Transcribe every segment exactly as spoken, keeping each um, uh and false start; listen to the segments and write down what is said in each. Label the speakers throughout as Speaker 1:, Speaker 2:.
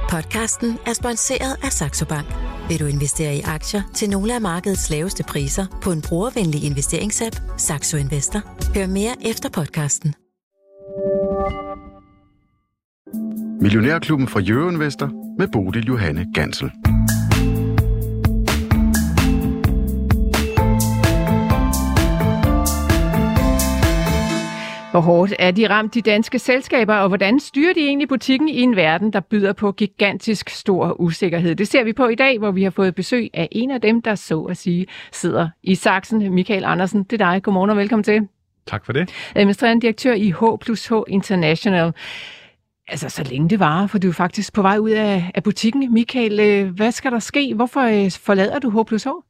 Speaker 1: Podcasten er sponsoreret af Saxo Bank. Vil du investere i aktier til nogle af markedets laveste priser på en brugervenlig investeringsapp, Saxo Investor? Hør mere efter podcasten.
Speaker 2: Millionærklubben fra Euroinvestor med Bodil Johanne Gansel.
Speaker 3: Hvor hårdt er de ramt, de danske selskaber, og hvordan styrer de egentlig butikken i en verden, der byder på gigantisk stor usikkerhed? Det ser vi på i dag, hvor vi har fået besøg af en af dem, der så at sige sidder i saksen. Michael Andersen, det er dig. Godmorgen og velkommen til.
Speaker 4: Tak for det.
Speaker 3: Administrerende direktør i H plus H International. Altså, så længe det varer, for du er faktisk på vej ud af, af butikken. Michael, hvad skal der ske? Hvorfor forlader du H plus H?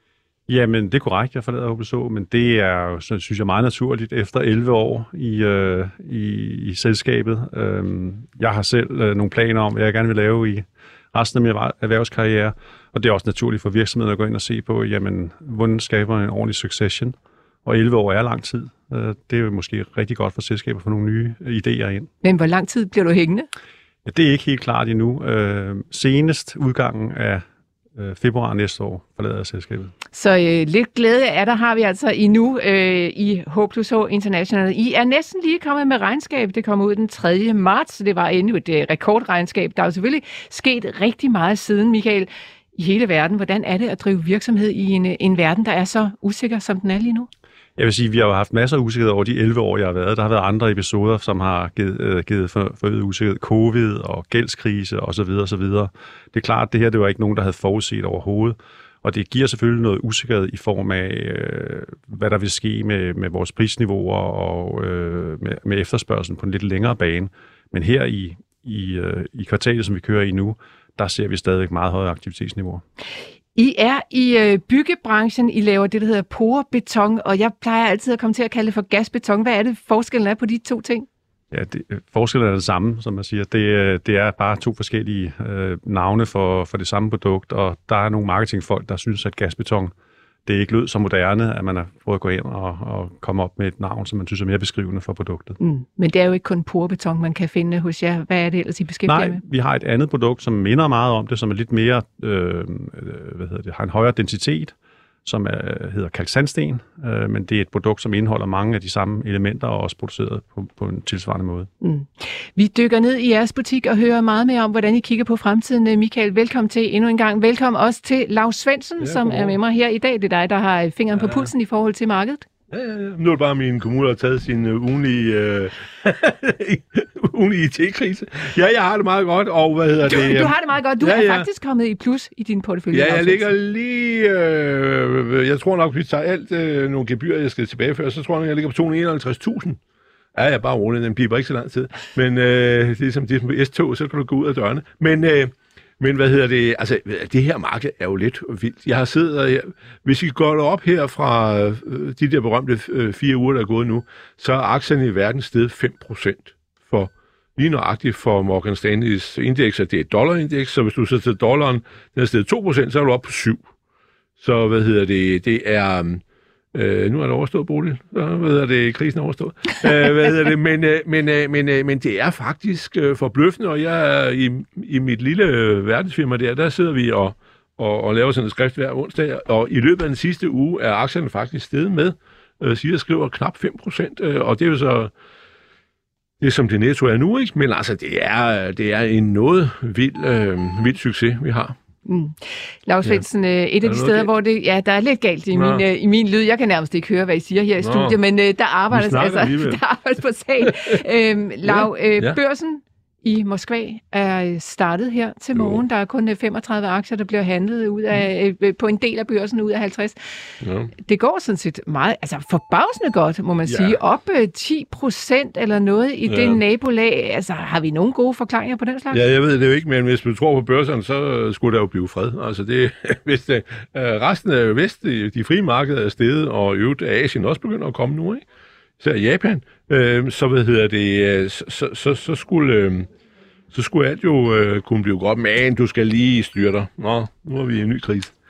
Speaker 4: Jamen, det er korrekt, jeg forlader H plus H, men det er jo, så synes jeg, meget naturligt efter elleve år i, øh, i, i selskabet. Øhm, jeg har selv øh, nogle planer om, hvad jeg gerne vil lave i resten af min erhvervskarriere, og det er også naturligt for virksomheden at gå ind og se på, jamen, hvordan skaber en ordentlig succession? Og elleve år er lang tid. Øh, det er jo måske rigtig godt for selskaber at få nogle nye idéer ind.
Speaker 3: Men hvor lang tid bliver du hængende?
Speaker 4: Ja, det er ikke helt klart endnu. Øh, senest udgangen af februar næste år forlader jeg selskabet.
Speaker 3: Så øh, lidt glæde af der har vi altså endnu øh, i H plus H International. I er næsten lige kommet med regnskab. Det kommer ud den tredje marts, så det var endnu et øh, rekordregnskab. Der er jo selvfølgelig sket rigtig meget siden, Michael, i hele verden. Hvordan er det at drive virksomhed i en, en verden, der er så usikker, som den er lige nu?
Speaker 4: Jeg vil sige, at vi har jo haft masser af usikkerhed over de elleve år, jeg har været. Der har været andre episoder, som har givet, øh, givet for, forøget usikkerhed. Covid og gældskrise osv. osv. Det er klart, at det her det var ikke nogen, der havde forudset overhovedet. Og det giver selvfølgelig noget usikkerhed i form af, øh, hvad der vil ske med, med vores prisniveauer og øh, med, med efterspørgselen på en lidt længere bane. Men her i, i, øh, i kvartalet, som vi kører i nu, der ser vi stadigvæk meget høje aktivitetsniveauer.
Speaker 3: I er i øh, byggebranchen, I laver det, der hedder porebeton, og jeg plejer altid at komme til at kalde det for gasbeton. Hvad er det, forskellen er på de to ting?
Speaker 4: Ja, det, forskellen er det samme, som man siger. Det, det er bare to forskellige øh, navne for, for det samme produkt, og der er nogle marketingfolk, der synes, at gasbeton, det ikke lød så moderne, at man har prøvet at gå ind og, og komme op med et navn, som man synes er mere beskrivende for produktet. Mm,
Speaker 3: men det er jo ikke kun porebeton, man kan finde hos jer. Hvad er det ellers, I beskæftiger
Speaker 4: Nej,
Speaker 3: med?
Speaker 4: Vi har et andet produkt, som minder meget om det, som er lidt mere, øh, hvad hedder det, har en højere densitet, som er, hedder kalksandsten, øh, men det er et produkt, som indeholder mange af de samme elementer og også produceret på, på en tilsvarende måde. Mm.
Speaker 3: Vi dykker ned i jeres butik og hører meget mere om, hvordan I kigger på fremtiden. Michael, velkommen til endnu en gang. Velkommen også til Laus Svendsen, ja, som er med mig her i dag. Det er dig, der har fingeren ja. på pulsen i forhold til markedet.
Speaker 5: Ja, ja, ja. Nu er det bare, min kommune har taget sin uh, ugenlige, uh, ugenlige I T-krise. Ja, jeg har det meget godt, og hvad hedder
Speaker 3: du,
Speaker 5: det?
Speaker 3: Du har det meget godt. Du ja, ja. er faktisk kommet i plus i din portefølje.
Speaker 5: Ja, jeg ligger lige... Øh, jeg tror nok, vi tager alt øh, nogle gebyrer, jeg skal tilbageføre, så tror jeg, jeg ligger på to hundrede og enoghalvtreds tusind. Ja, jeg er bare rolig, den piper ikke så lang tid. Men øh, det er som det er S-tog, så kan du gå ud af dørene. Men... Øh, Men hvad hedder det? Altså, det her marked er jo lidt vildt. Jeg har siddet her. Hvis vi går op her fra øh, de der berømte øh, fire uger, der er gået nu, så er aktierne i verden steget fem procent. For lige nøjagtigt for Morgan Stanleys indeks, at det er et dollarindeks, så hvis du så til dollaren, den er steget to procent, så er du oppe på syv. Så hvad hedder det? Det er... Øh, nu er det overstået, Bodil. Så hvad hedder det? Krisen er overstået. øh, hvad hedder det? Men, øh, men, øh, men, øh, men det er faktisk øh, forbløffende, og jeg er i, i mit lille øh, verdensfirma der, der sidder vi og, og, og laver sådan et skrift hver onsdag, og i løbet af den sidste uge er aktierne faktisk steget med, øh, siger skriver knap fem procent, øh, og det er jo så det, som det netto er nu, ikke? Men altså, det er, det er en noget vild, øh, vild succes, vi har.
Speaker 3: Mm. Laus Svendsen, ja. et af de steder, galt? hvor det, ja, der er lidt galt i min, uh, i min lyd. Jeg kan nærmest ikke høre, hvad I siger her i studiet, men uh, der arbejdes altså, der arbejdes på sagen. øhm, Lau, ja. øh, børsen i Moskva er startet her til morgen. Jo. Der er kun femogtredive aktier, der bliver handlet ud af, øh, på en del af børsen ud af halvtreds. Ja. Det går sådan set meget, altså forbavsende godt, må man ja. sige. Op øh, ti procent eller noget i ja. det nabolag. Altså, har vi nogle gode forklaringer på den slags?
Speaker 5: Ja, jeg ved det jo ikke, men hvis du tror på børserne, så skulle der jo blive fred. Altså, det, hvis det, øh, resten af vest, de frie markeder er steget, og i øvrigt Asien også begynder at komme nu, ikke? Så Japan, øh, så hvad hedder det, så, så, så, så skulle... Øh, Så skulle alt jo øh, kunne blive godt, men du skal lige styre dig. Nå, nu er vi i en ny krise.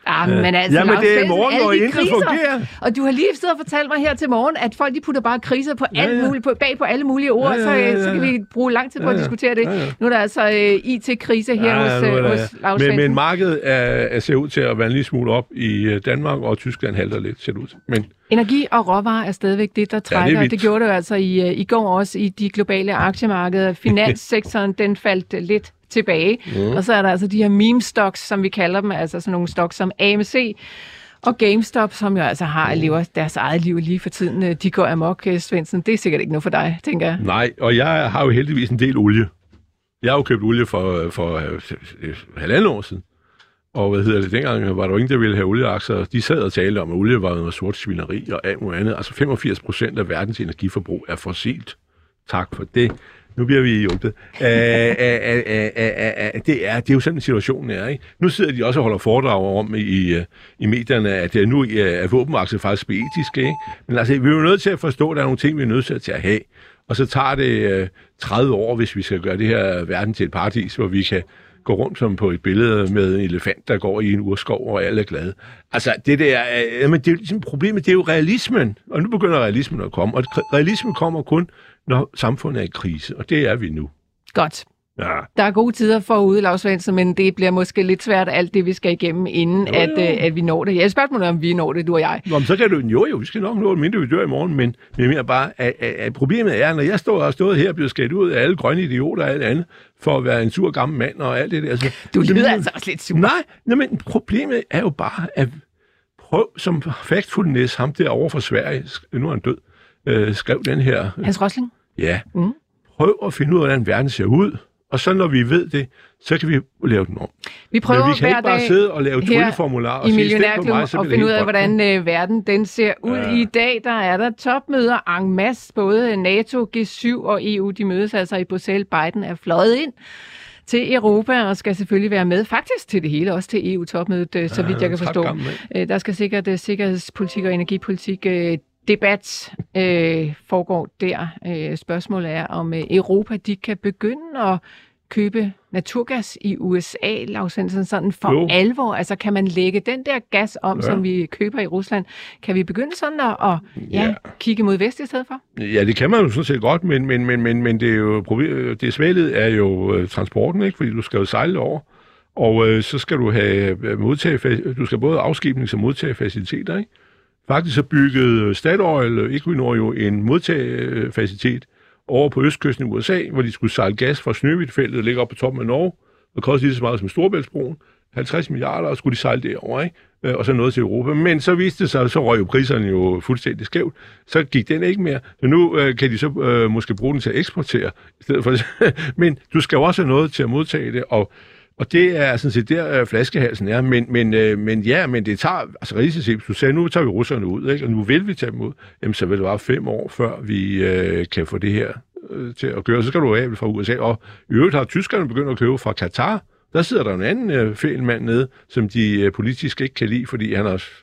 Speaker 3: Ah, men altså,
Speaker 5: Jamen, det er morgen, hvor
Speaker 3: intet
Speaker 5: fungerer.
Speaker 3: Og du har lige siddet og fortalt mig her til morgen, at folk de putter bare kriser på ja, ja. Mulige, på, bag på alle mulige ord, ja, ja, ja, ja. Så, så kan vi bruge lang tid på ja, ja. At diskutere det. Ja, ja. Nu er der altså uh, I T-krise her ja, hos, uh, hos Lars
Speaker 5: men, men markedet er, er ser ud til at være en lille smule op i Danmark, og Tyskland halter lidt, ser det ud. Men
Speaker 3: energi og råvarer er stadigvæk det, der trækker. Ja, det, det gjorde det jo altså i, i går også i de globale aktiemarkeder. Finanssektoren, den faldt lidt tilbage. Mm. Og så er der altså de her meme stocks, som vi kalder dem, altså sådan nogle stocks som A M C og GameStop, som jo altså har lever deres eget liv lige for tiden. De går amok, Svendsen. Det er sikkert ikke noget for dig, tænker jeg.
Speaker 5: Nej, og jeg har jo heldigvis en del olie. Jeg har jo købt olie for, for uh, halvandet år siden. Og hvad hedder det, dengang var der jo ingen, der ville have olieaktier. De sad og talte om, at olie var noget sort svineri og alt muligt andet. Altså femogfirs procent af verdens energiforbrug er fossilt. Tak for det. Nu bliver vi hjulpet. Æ, æ, æ, æ, æ, æ, det, er, det er jo sådan, situationen er. Ikke? Nu sidder de også og holder foredrag om i, i medierne, at nu er våbenaktier faktisk etiske. Ikke? Men altså, vi er jo nødt til at forstå, at der er nogle ting, vi er nødt til at have. Og så tager det tredive år, hvis vi skal gøre det her verden til et paradis, hvor vi kan gå rundt som på et billede med en elefant, der går i en urskov, og alle er glade. Altså, det der, øh, men det er jo ligesom problemet, det er jo realismen. Og nu begynder realismen at komme. Og realismen kommer kun, når samfundet er i krise. Og det er vi nu.
Speaker 3: Godt.
Speaker 5: Ja.
Speaker 3: Der er gode tider forude, Lars Svendsen, men det bliver måske lidt svært, alt det, vi skal igennem, inden jo, jo. At, øh, at vi når det. Jeg spørger om vi når det, du og jeg.
Speaker 5: Nå, men så kan du jo, jo, vi skal nok nå det, mindre vi dør i morgen, men jeg mener bare, at, at, at problemet er, når jeg står og har stået her og bliver skældt ud af alle grønne idioter og alt andet, for at være en sur gammel mand og alt det der. Altså,
Speaker 3: du lyder altså også lidt sur.
Speaker 5: Nej, nej, men problemet er jo bare, at prøv som Factfulness, ham der over for Sverige, nu er han død, øh, skrev den her.
Speaker 3: Hans Rosling?
Speaker 5: Ja. Mm. Prøv at finde ud af, hvordan verden ser ud. Og så når vi ved det, så kan vi lave den om.
Speaker 3: Vi prøver
Speaker 5: Men vi kan
Speaker 3: hver
Speaker 5: ikke bare
Speaker 3: dag
Speaker 5: sidde og lave trylleformularer og
Speaker 3: i
Speaker 5: sige, stem på mig, så
Speaker 3: og finde ud af, hvordan øh, verden den ser ud. Ja. I dag der er der topmøder en masse. Både NATO, G syv og E U, de mødes altså i Bruxelles. Biden er fløjet ind til Europa og skal selvfølgelig være med. Faktisk til det hele, også til E U-topmødet, ja, så vidt jeg kan forstå. Gammel, der skal sikkert uh, sikkerhedspolitik og energipolitik uh, debat øh, foregår der. Øh, spørgsmålet er, om øh, Europa de kan begynde at købe naturgas i U S A, Lars Svendsen, sådan for jo. alvor. Altså kan man lægge den der gas om, ja. som vi køber i Rusland? Kan vi begynde sådan at, at ja, ja. kigge mod vest i stedet for?
Speaker 5: Ja, det kan man jo sådan set godt, men, men, men, men, men det er jo det svælet er jo øh, transporten, ikke? Fordi du skal jo sejle over, og øh, så skal du have modtage, du skal både afskibnings- og modtagefaciliteter, ikke? Faktisk så byggede Statoil, Equinor jo en modtagefacilitet over på østkysten i U S A, hvor de skulle sejle gas fra Snøhvitfeltet, der ligger oppe på toppen af Norge. Det kostede lige så meget som Storebæltsbroen. halvtreds milliarder, og skulle de sejle derover, ikke? Og så noget til Europa. Men så viste det sig, så røg jo priserne jo fuldstændig skævt. Så gik den ikke mere. Så nu øh, kan de så øh, måske bruge den til at eksportere i stedet for. Men du skal jo også have noget til at modtage det, og Og det er sådan set der, øh, flaskehalsen er. Men, men, øh, men ja, men det tager, altså realistisk set, du sagde, nu tager vi russerne ud, ikke? Og nu vil vi tage dem ud. Jamen, så vil det være fem år, før vi øh, kan få det her øh, til at gøre. Så skal du have fra U S A. Og i øvrigt har tyskerne begyndt at købe fra Katar. Der sidder der en anden øh, fælmand nede, som de øh, politisk ikke kan lide, fordi han er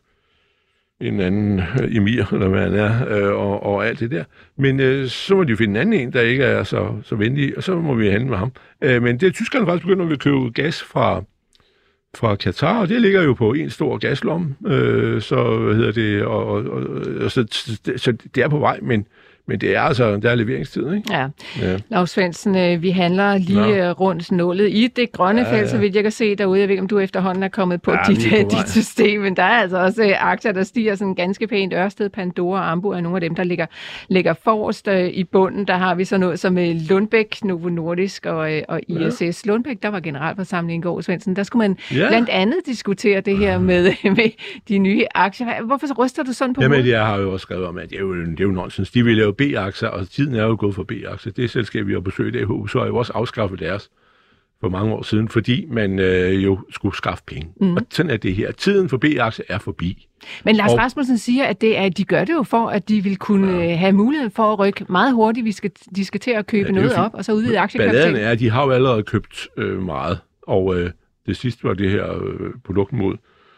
Speaker 5: en anden øh, emir, eller hvad han er, øh, og, og alt det der. Men øh, så må de finde en anden en, der ikke er så, så venlig, og så må vi handle med ham. Øh, men det er tyskerne faktisk begyndt at købe gas fra, fra Katar, og det ligger jo på en stor gaslomme, øh, så hvad hedder det, og, og, og, og så, så det er på vej, men Men det er altså, der er leveringstid, ikke?
Speaker 3: Ja. ja. Lars Svendsen, vi handler lige ja. rundt nålet i det grønne ja, ja. felt, så vidt jeg kan se derude. Jeg ved ikke, om du efterhånden er kommet på ja, dit, på dit system, men der er altså også aktier, der stiger sådan ganske pænt. Ørsted, Pandora og Ambu er nogle af dem, der ligger, ligger forrest i bunden. Der har vi så noget som Lundbæk, Novo Nordisk og, og I S S. Ja. Lundbæk, der var generalforsamling i går, Svendsen. Der skulle man ja. blandt andet diskutere det her med, med de nye aktier. Hvorfor ryster du sådan på
Speaker 5: Jamen, jeg har jo også skrevet om, at det er jo, det er jo nonsens. De vil lave B-aktier, og tiden er jo gået for B-aktier. Det selskab, vi har besøgt i så har jo også afskaffet deres for mange år siden, fordi man øh, jo skulle skaffe penge. Mm. Og sådan er det her. Tiden for B-aktier er forbi.
Speaker 3: Men Lars og, Rasmussen siger, at, det er, at de gør det jo for, at de vil kunne ja. have mulighed for at rykke meget hurtigt. Vi skal, de skal til at købe ja, noget op, og så udvide aktiekapitalen.
Speaker 5: Balladen er, at de har jo allerede købt øh, meget, og øh, det sidste var det her øh, produkt mod,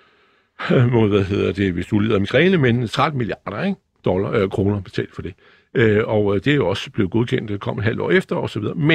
Speaker 5: mod, hvad hedder det, hvis du lider af migræne, men tretten milliarder, ikke? Dollar, øh, kroner betalt for det. Øh, og det er jo også blevet godkendt, det kom et halvt år efter, og så videre. Men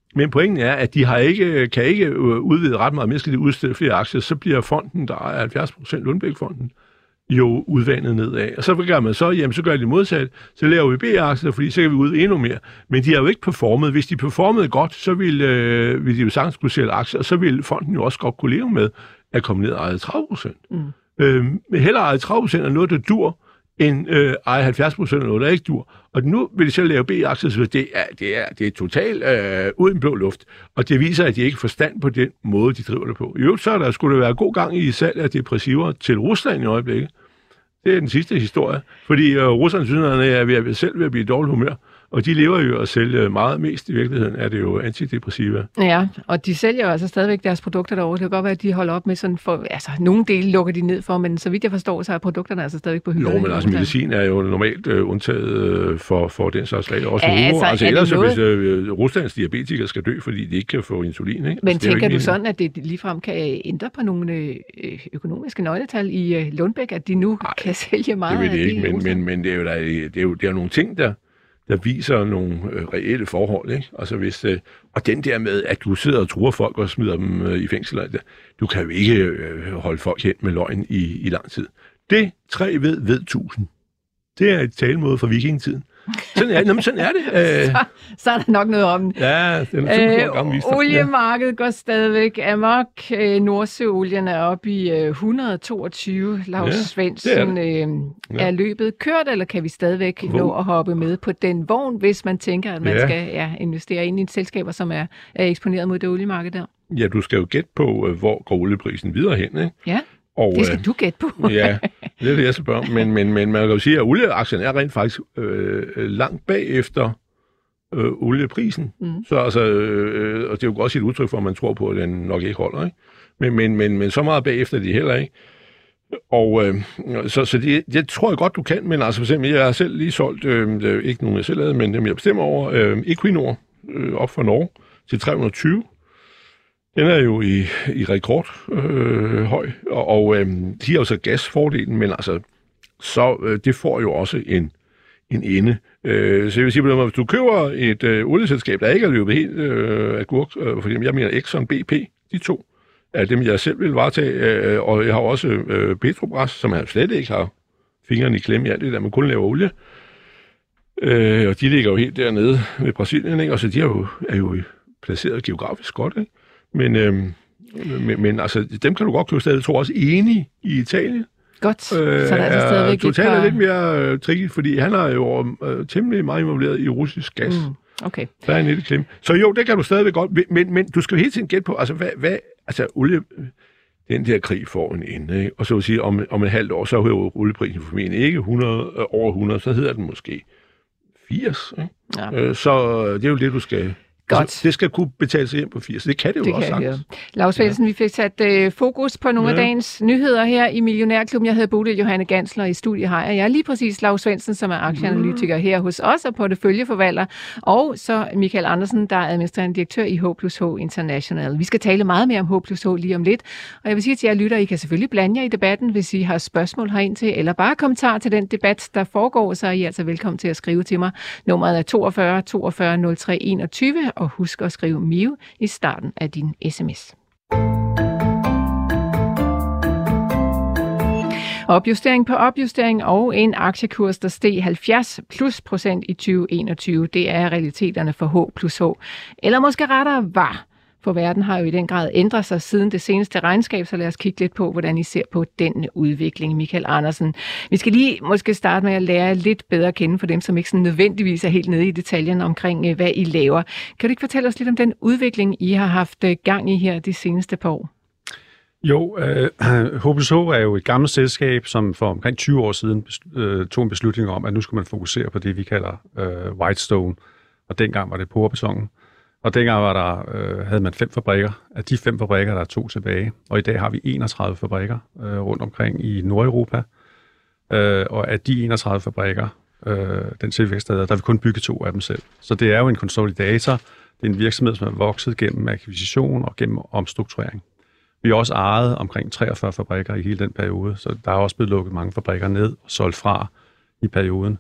Speaker 5: Men pointen er, at de har ikke, kan ikke udvide ret meget mere, skal de udstille flere aktier, så bliver fonden, der er halvfjerds procent Lundbeck-fonden, jo udvandet nedad. Og så gør man så, jamen så gør de modsat, så laver vi B-aktier, fordi så kan vi ud endnu mere. Men de har jo ikke performet. Hvis de performede godt, så ville, øh, ville de jo sagtens kunne sælge aktier, og så ville fonden jo også godt kunne leve med at komme ned og eje tredive procent. Mm. Øh, men hellere eje tredive procent af noget, der dur, end øh, eje halvfjerds procent af noget, der ikke dur. Og nu vil de selv lave B-aktier, så det er, det er, det er totalt øh, uden blå luft. Og det viser, at de ikke får stand på den måde, de driver det på. I øvrigt så der skulle der være god gang i salg af depressiver til Rusland i øjeblikket. Det er den sidste historie. Fordi øh, russerne synes, at er ved at selv ved at blive i dårlig humør. Og de lever jo at sælge meget mest. I virkeligheden er det jo antidepressiva.
Speaker 3: Ja, og de sælger jo altså stadigvæk deres produkter derovre. Det kan godt være, at de holder op med sådan for... Altså, nogle dele lukker de ned for, men så vidt jeg forstår, så er produkterne altså stadigvæk på hylden.
Speaker 5: Jo, men altså medicin er jo normalt øh, undtaget øh, for, for den slags regler. Også
Speaker 3: ja, altså,
Speaker 5: altså ellers,
Speaker 3: noget...
Speaker 5: hvis øh, Ruslands diabetikere skal dø, fordi de ikke kan få insulin. Ikke?
Speaker 3: Men
Speaker 5: altså,
Speaker 3: tænker du
Speaker 5: ikke
Speaker 3: sådan, at det ligefrem kan ændre på nogle øh, økonomiske nøgletal i øh, Lundbeck, at de nu Ej, kan sælge meget
Speaker 5: det
Speaker 3: af det?
Speaker 5: Det ikke, men, men, men det er jo, der, det er jo, det er jo nogle ting, der... der viser nogle øh, reelle forhold, ikke? Altså hvis, øh, og den der med, at du sidder og truer folk og smider dem øh, i fængsel, du kan jo ikke øh, holde folk hen med løgn i, i lang tid. Det tre ved, ved tusind. Det er et talemåde fra vikingetiden. Sådan er, jamen, sådan er det.
Speaker 3: Øh, så, så er der nok noget om den.
Speaker 5: Ja, den er tusind år gammel.
Speaker 3: Øh, oliemarkedet går stadigvæk amok. Øh, Nordsøolien er oppe i øh, et hundrede og toogtyve. Lars ja, Svendsen, øh, ja. er løbet kørt, eller kan vi stadigvæk Hvor? nå at hoppe med på den vogn, hvis man tænker, at man ja. skal ja, investere ind i et selskaber, som er, er eksponeret mod det oliemarked der?
Speaker 5: Ja, du skal jo gætte på, hvor går olieprisen videre hen, ikke?
Speaker 3: Ja. Og, det skal øh, du gætte på.
Speaker 5: Ja, det er det, jeg skal spørge. Men, men, men man kan jo sige, at olieaktien er rent faktisk øh, langt bagefter øh, olieprisen. Mm. Så altså, øh, og det er jo også et udtryk for, at man tror på, at den nok ikke holder. Ikke? Men, men, men, men så meget bagefter de heller ikke. Og øh, så, så det, det tror jeg godt, du kan. Men altså for eksempel, jeg har selv lige solgt, øh, ikke nogen jeg selv havde, men dem jeg bestemmer over, øh, Equinor øh, op fra Norge til tre hundrede og tyve. Den er jo i, i rekord øh, høj, og, og øh, de har jo så gasfordelen, men altså, så øh, det får jo også en, en ende. Øh, så jeg vil sige, at hvis du køber et øh, olieselskab, der ikke er løbet helt øh, agurk, øh, fordi jeg mener Exxon, B P, de to, er dem, jeg selv vil varetage, øh, og jeg har også øh, Petrobras, som jeg slet ikke har fingrene i klemme i alt det der, man kun laver olie. Øh, og de ligger jo helt dernede ved Brasilien, ikke? Og så de er jo, er jo placeret geografisk godt, ikke? Men, øhm, men, men altså, dem kan du godt købe stadig. Jeg tror også enig i Italien.
Speaker 3: Godt, øh, så der er altså stadigvæk
Speaker 5: Total er lidt mere øh, tricky, fordi han er jo øh, temmelig meget involveret i russisk gas. Mm,
Speaker 3: okay.
Speaker 5: Der er en lille klemme. Så jo, det kan du stadigvæk godt, men, men du skal jo hele tiden gætte på, altså hvad, hvad altså olie, den der krig får en ende, ikke? Og så vil sige, om, om et halvt år, så er jo olieprisen formentlig ikke hundrede, over hundrede, så hedder den måske firs. Ikke? Ja. Øh, så det er jo det, du skal...
Speaker 3: Godt.
Speaker 5: Altså, det skal kunne betale sig hjem på firs. Det kan det jo det også sagtens.
Speaker 3: Lars Svendsen, ja. vi fik sat øh, fokus på nogle ja. af dagens nyheder her i Millionærklubben. Jeg hedder Bodil Johanne Gansler, i studiet har jeg. Jeg er lige præcis Lars Svendsen, som er aktieanalytiker her hos os og porteføljeforvalter. Og så Michael Andersen, der er administrerende direktør i H plus H International. Vi skal tale meget mere om H plus H lige om lidt. Og jeg vil sige til jer lytter, I kan selvfølgelig blande jer i debatten, hvis I har spørgsmål herind til, eller bare kommentar til den debat, der foregår, så er I altså velkommen til at skrive til mig. Nummeret er toogfyrre toogfyrre nul tre enogtyve, og husk at skrive M I U i starten af din sms. Opjustering på opjustering og en aktiekurs, der steg halvfjerds plus procent i tyve enogtyve. Det er realiteterne for H plus H. Eller måske rettere var. For verden har jo i den grad ændret sig siden det seneste regnskab, så lad os kigge lidt på, hvordan I ser på den udvikling, Michael Andersen. Vi skal lige måske starte med at lære lidt bedre at kende for dem, som ikke sådan nødvendigvis er helt nede i detaljen omkring, hvad I laver. Kan du ikke fortælle os lidt om den udvikling, I har haft gang i her de seneste par år?
Speaker 4: Jo, øh, H plus H er jo et gammelt selskab, som for omkring tyve år siden øh, tog en beslutning om, at nu skulle man fokusere på det, vi kalder øh, Whitestone. Og dengang var det porbetongen. Og dengang var der, øh, havde man fem fabrikker. Af de fem fabrikker, der er to tilbage. Og i dag har vi enogtredive fabrikker øh, rundt omkring i Nordeuropa. Øh, og af de enogtredive fabrikker, øh, den tilvækst, der, der vi kun bygge to af dem selv. Så det er jo en konsolidator. Det er en virksomhed, som er vokset gennem akquisition og gennem omstrukturering. Vi har også ejet omkring treogfyrre fabrikker i hele den periode, så der er også blevet lukket mange fabrikker ned og solgt fra i perioden.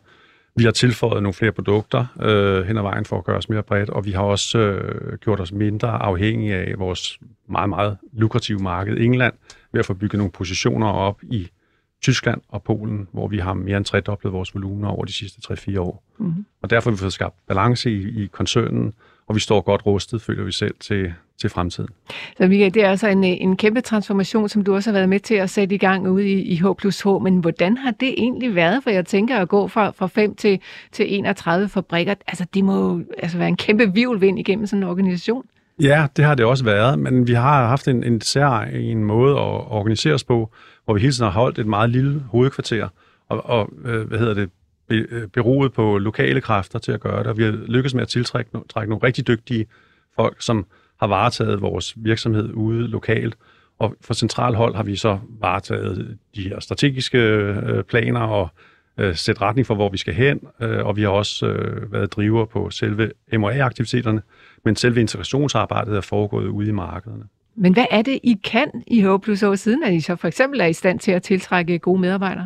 Speaker 4: Vi har tilføjet nogle flere produkter øh, hen ad vejen for at gøre os mere bredt, og vi har også øh, gjort os mindre afhængige af vores meget, meget lukrative marked England, ved at få bygget nogle positioner op i Tyskland og Polen, hvor vi har mere end tredoblet vores volumener over de sidste tre fire år. Mm-hmm. Og derfor har vi fået skabt balance i, i koncernen, og vi står godt rustet, føler vi selv, til, til fremtiden.
Speaker 3: Så Michael, det er altså en, en kæmpe transformation, som du også har været med til at sætte i gang ude i, i H plus H, men hvordan har det egentlig været? For jeg tænker at gå fra, fra fem til, til enogtredive fabrikker, altså det må altså være en kæmpe virvelvind igennem sådan en organisation.
Speaker 4: Ja, det har det også været, men vi har haft en, en særlig måde at organisere os på, hvor vi hele tiden har holdt et meget lille hovedkvarter, og, og hvad hedder det, beroet på lokale kræfter til at gøre det, og vi har lykkes med at tiltrække trække nogle rigtig dygtige folk, som har varetaget vores virksomhed ude lokalt, og fra central hold har vi så varetaget de her strategiske øh, planer og øh, sætte retning for, hvor vi skal hen, øh, og vi har også øh, været driver på selve M og A-aktiviteterne, men selve integrationsarbejdet er foregået ude i markederne.
Speaker 3: Men hvad er det, I kan i H plus H, siden at I så for eksempel er i stand til at tiltrække gode medarbejdere?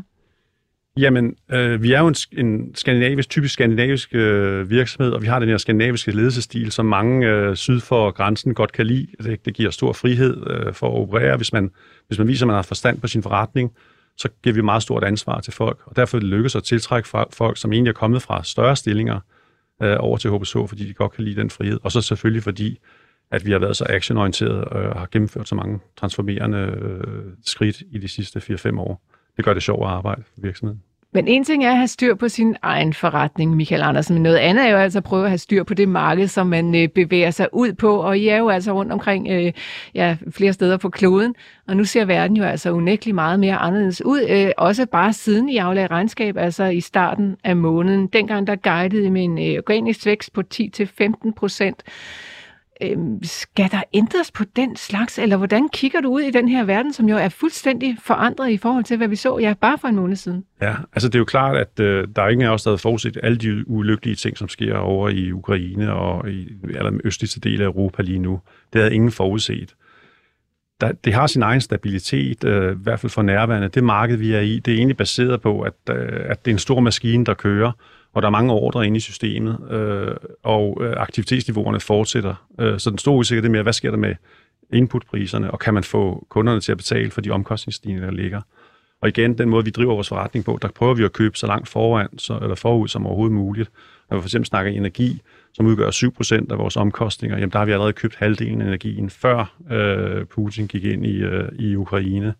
Speaker 4: Jamen, øh, vi er jo en, en skandinavisk, typisk skandinavisk øh, virksomhed, og vi har den her skandinaviske ledelsesstil, som mange øh, syd for grænsen godt kan lide. Det, det giver stor frihed øh, for at operere. Hvis man, hvis man viser, at man har forstand på sin forretning, så giver vi meget stort ansvar til folk, og derfor lykkes det at tiltrække folk, som egentlig er kommet fra større stillinger øh, over til H plus H, fordi de godt kan lide den frihed. Og så selvfølgelig fordi, at vi har været så actionorienteret og har gennemført så mange transformerende øh, skridt i de sidste fire fem år. Det gør det sjovt at arbejde for virksomheden.
Speaker 3: Men en ting er at have styr på sin egen forretning, Michael Andersen, men noget andet er jo altså at prøve at have styr på det marked, som man øh, bevæger sig ud på, og I er jo altså rundt omkring øh, ja, flere steder på kloden, og nu ser verden jo altså unægteligt meget mere anderledes ud, øh, også bare siden I aflagde regnskab, altså i starten af måneden. Dengang der guidede I med en øh, organisk vækst på ti til femten procent. Skal der ændres på den slags, eller hvordan kigger du ud i den her verden, som jo er fuldstændig forandret i forhold til, hvad vi så ja, bare for en måned siden?
Speaker 4: Ja, altså det er jo klart, at øh, der er ingen af os, der havde forudset alle de ulykkelige ting, som sker over i Ukraine og i eller den østligste del af Europa lige nu. Det havde ingen forudset. Der, det har sin egen stabilitet, øh, i hvert fald for nærværende. Det marked, vi er i, det er egentlig baseret på, at, øh, at det er en stor maskine, der kører, og der er mange ordre inde i systemet, øh, og øh, aktivitetsniveauerne fortsætter. Øh, så den store usikkerhed er mere, hvad sker der med inputpriserne, og kan man få kunderne til at betale for de omkostningsstigninger, der ligger. Og igen, den måde, vi driver vores forretning på, der prøver vi at købe så langt foran, så, eller forud som overhovedet muligt. Når vi for eksempel snakker energi, som udgør syv procent af vores omkostninger, jamen der har vi allerede købt halvdelen af energien, før øh, Putin gik ind i, øh, i Ukraine.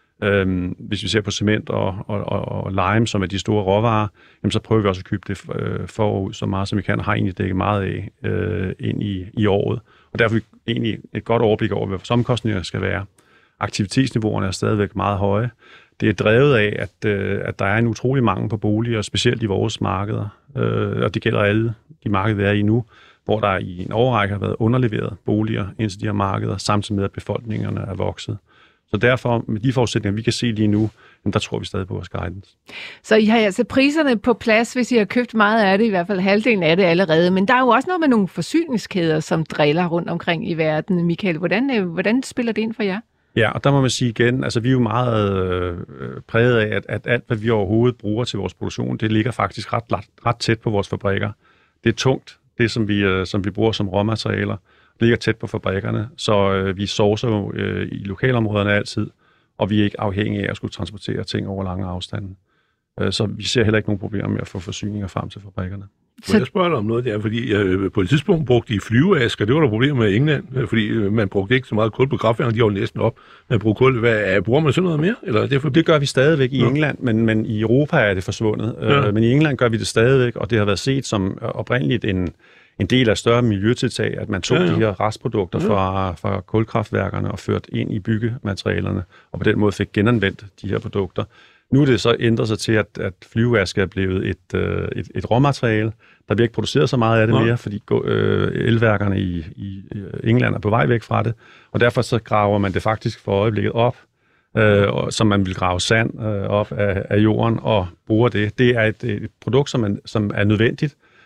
Speaker 4: Øhm, hvis vi ser på cement og, og, og, og lime, som er de store råvarer, jamen, så prøver vi også at købe det øh, forud så meget, som vi kan, og har egentlig dækket meget af øh, ind i, i året. Og derfor er vi egentlig et godt overblik over, hvad vores omkostninger skal være. Aktivitetsniveauerne er stadigvæk meget høje. Det er drevet af, at, øh, at der er en utrolig mangel på boliger, specielt i vores markeder. Øh, og det gælder alle de markeder, vi er i nu, hvor der i en årrække har været underleveret boliger ind til de her markeder, samtidig med, at befolkningerne er vokset. Så derfor, med de forudsætninger, vi kan se lige nu, der tror vi stadig på vores guidance.
Speaker 3: Så I har altså priserne på plads, hvis I har købt meget af det, i hvert fald halvdelen af det allerede. Men der er jo også noget med nogle forsyningskæder, som driller rundt omkring i verden. Michael, hvordan, hvordan spiller det ind for jer?
Speaker 4: Ja, og der må man sige igen, altså vi er jo meget øh, præget af, at, at alt, hvad vi overhovedet bruger til vores produktion, det ligger faktisk ret, ret tæt på vores fabrikker. Det er tungt, det som vi, øh, som vi bruger som råmaterialer. Ligger tæt på fabrikkerne, så øh, vi sourcer jo øh, i lokalområderne altid, og vi er ikke afhængige af at skulle transportere ting over lange afstande. Øh, så vi ser heller ikke nogen problemer med at få forsyninger frem til fabrikkerne.
Speaker 5: Så jeg spørger dig om noget der, fordi øh, på et tidspunkt brugte de flyveasker, det var der problemer med i England, øh, fordi øh, man brugte ikke så meget kul på kraftværkerne, de var næsten op. Man brugte kul, hvad, bruger man sådan noget mere? Eller det, for...
Speaker 4: det gør vi stadigvæk i ja. England, men, men i Europa er det forsvundet. Ja. Øh, men i England gør vi det stadigvæk, og det har været set som oprindeligt en en del af større miljøtiltag, at man tog ja, ja. de her restprodukter ja. fra, fra kulkraftværkerne og ført ind i byggematerialerne, og på den måde fik genanvendt de her produkter. Nu er det så ændret sig til, at, at flyveaske er blevet et, øh, et, et råmateriale. Der bliver ikke produceret så meget af det ja. mere, fordi øh, elværkerne i, i England er på vej væk fra det, og derfor så graver man det faktisk for øjeblikket op, øh, som man vil grave sand øh, op af, af jorden og bruger det. Det er et, et produkt, som, man, som er nødvendigt,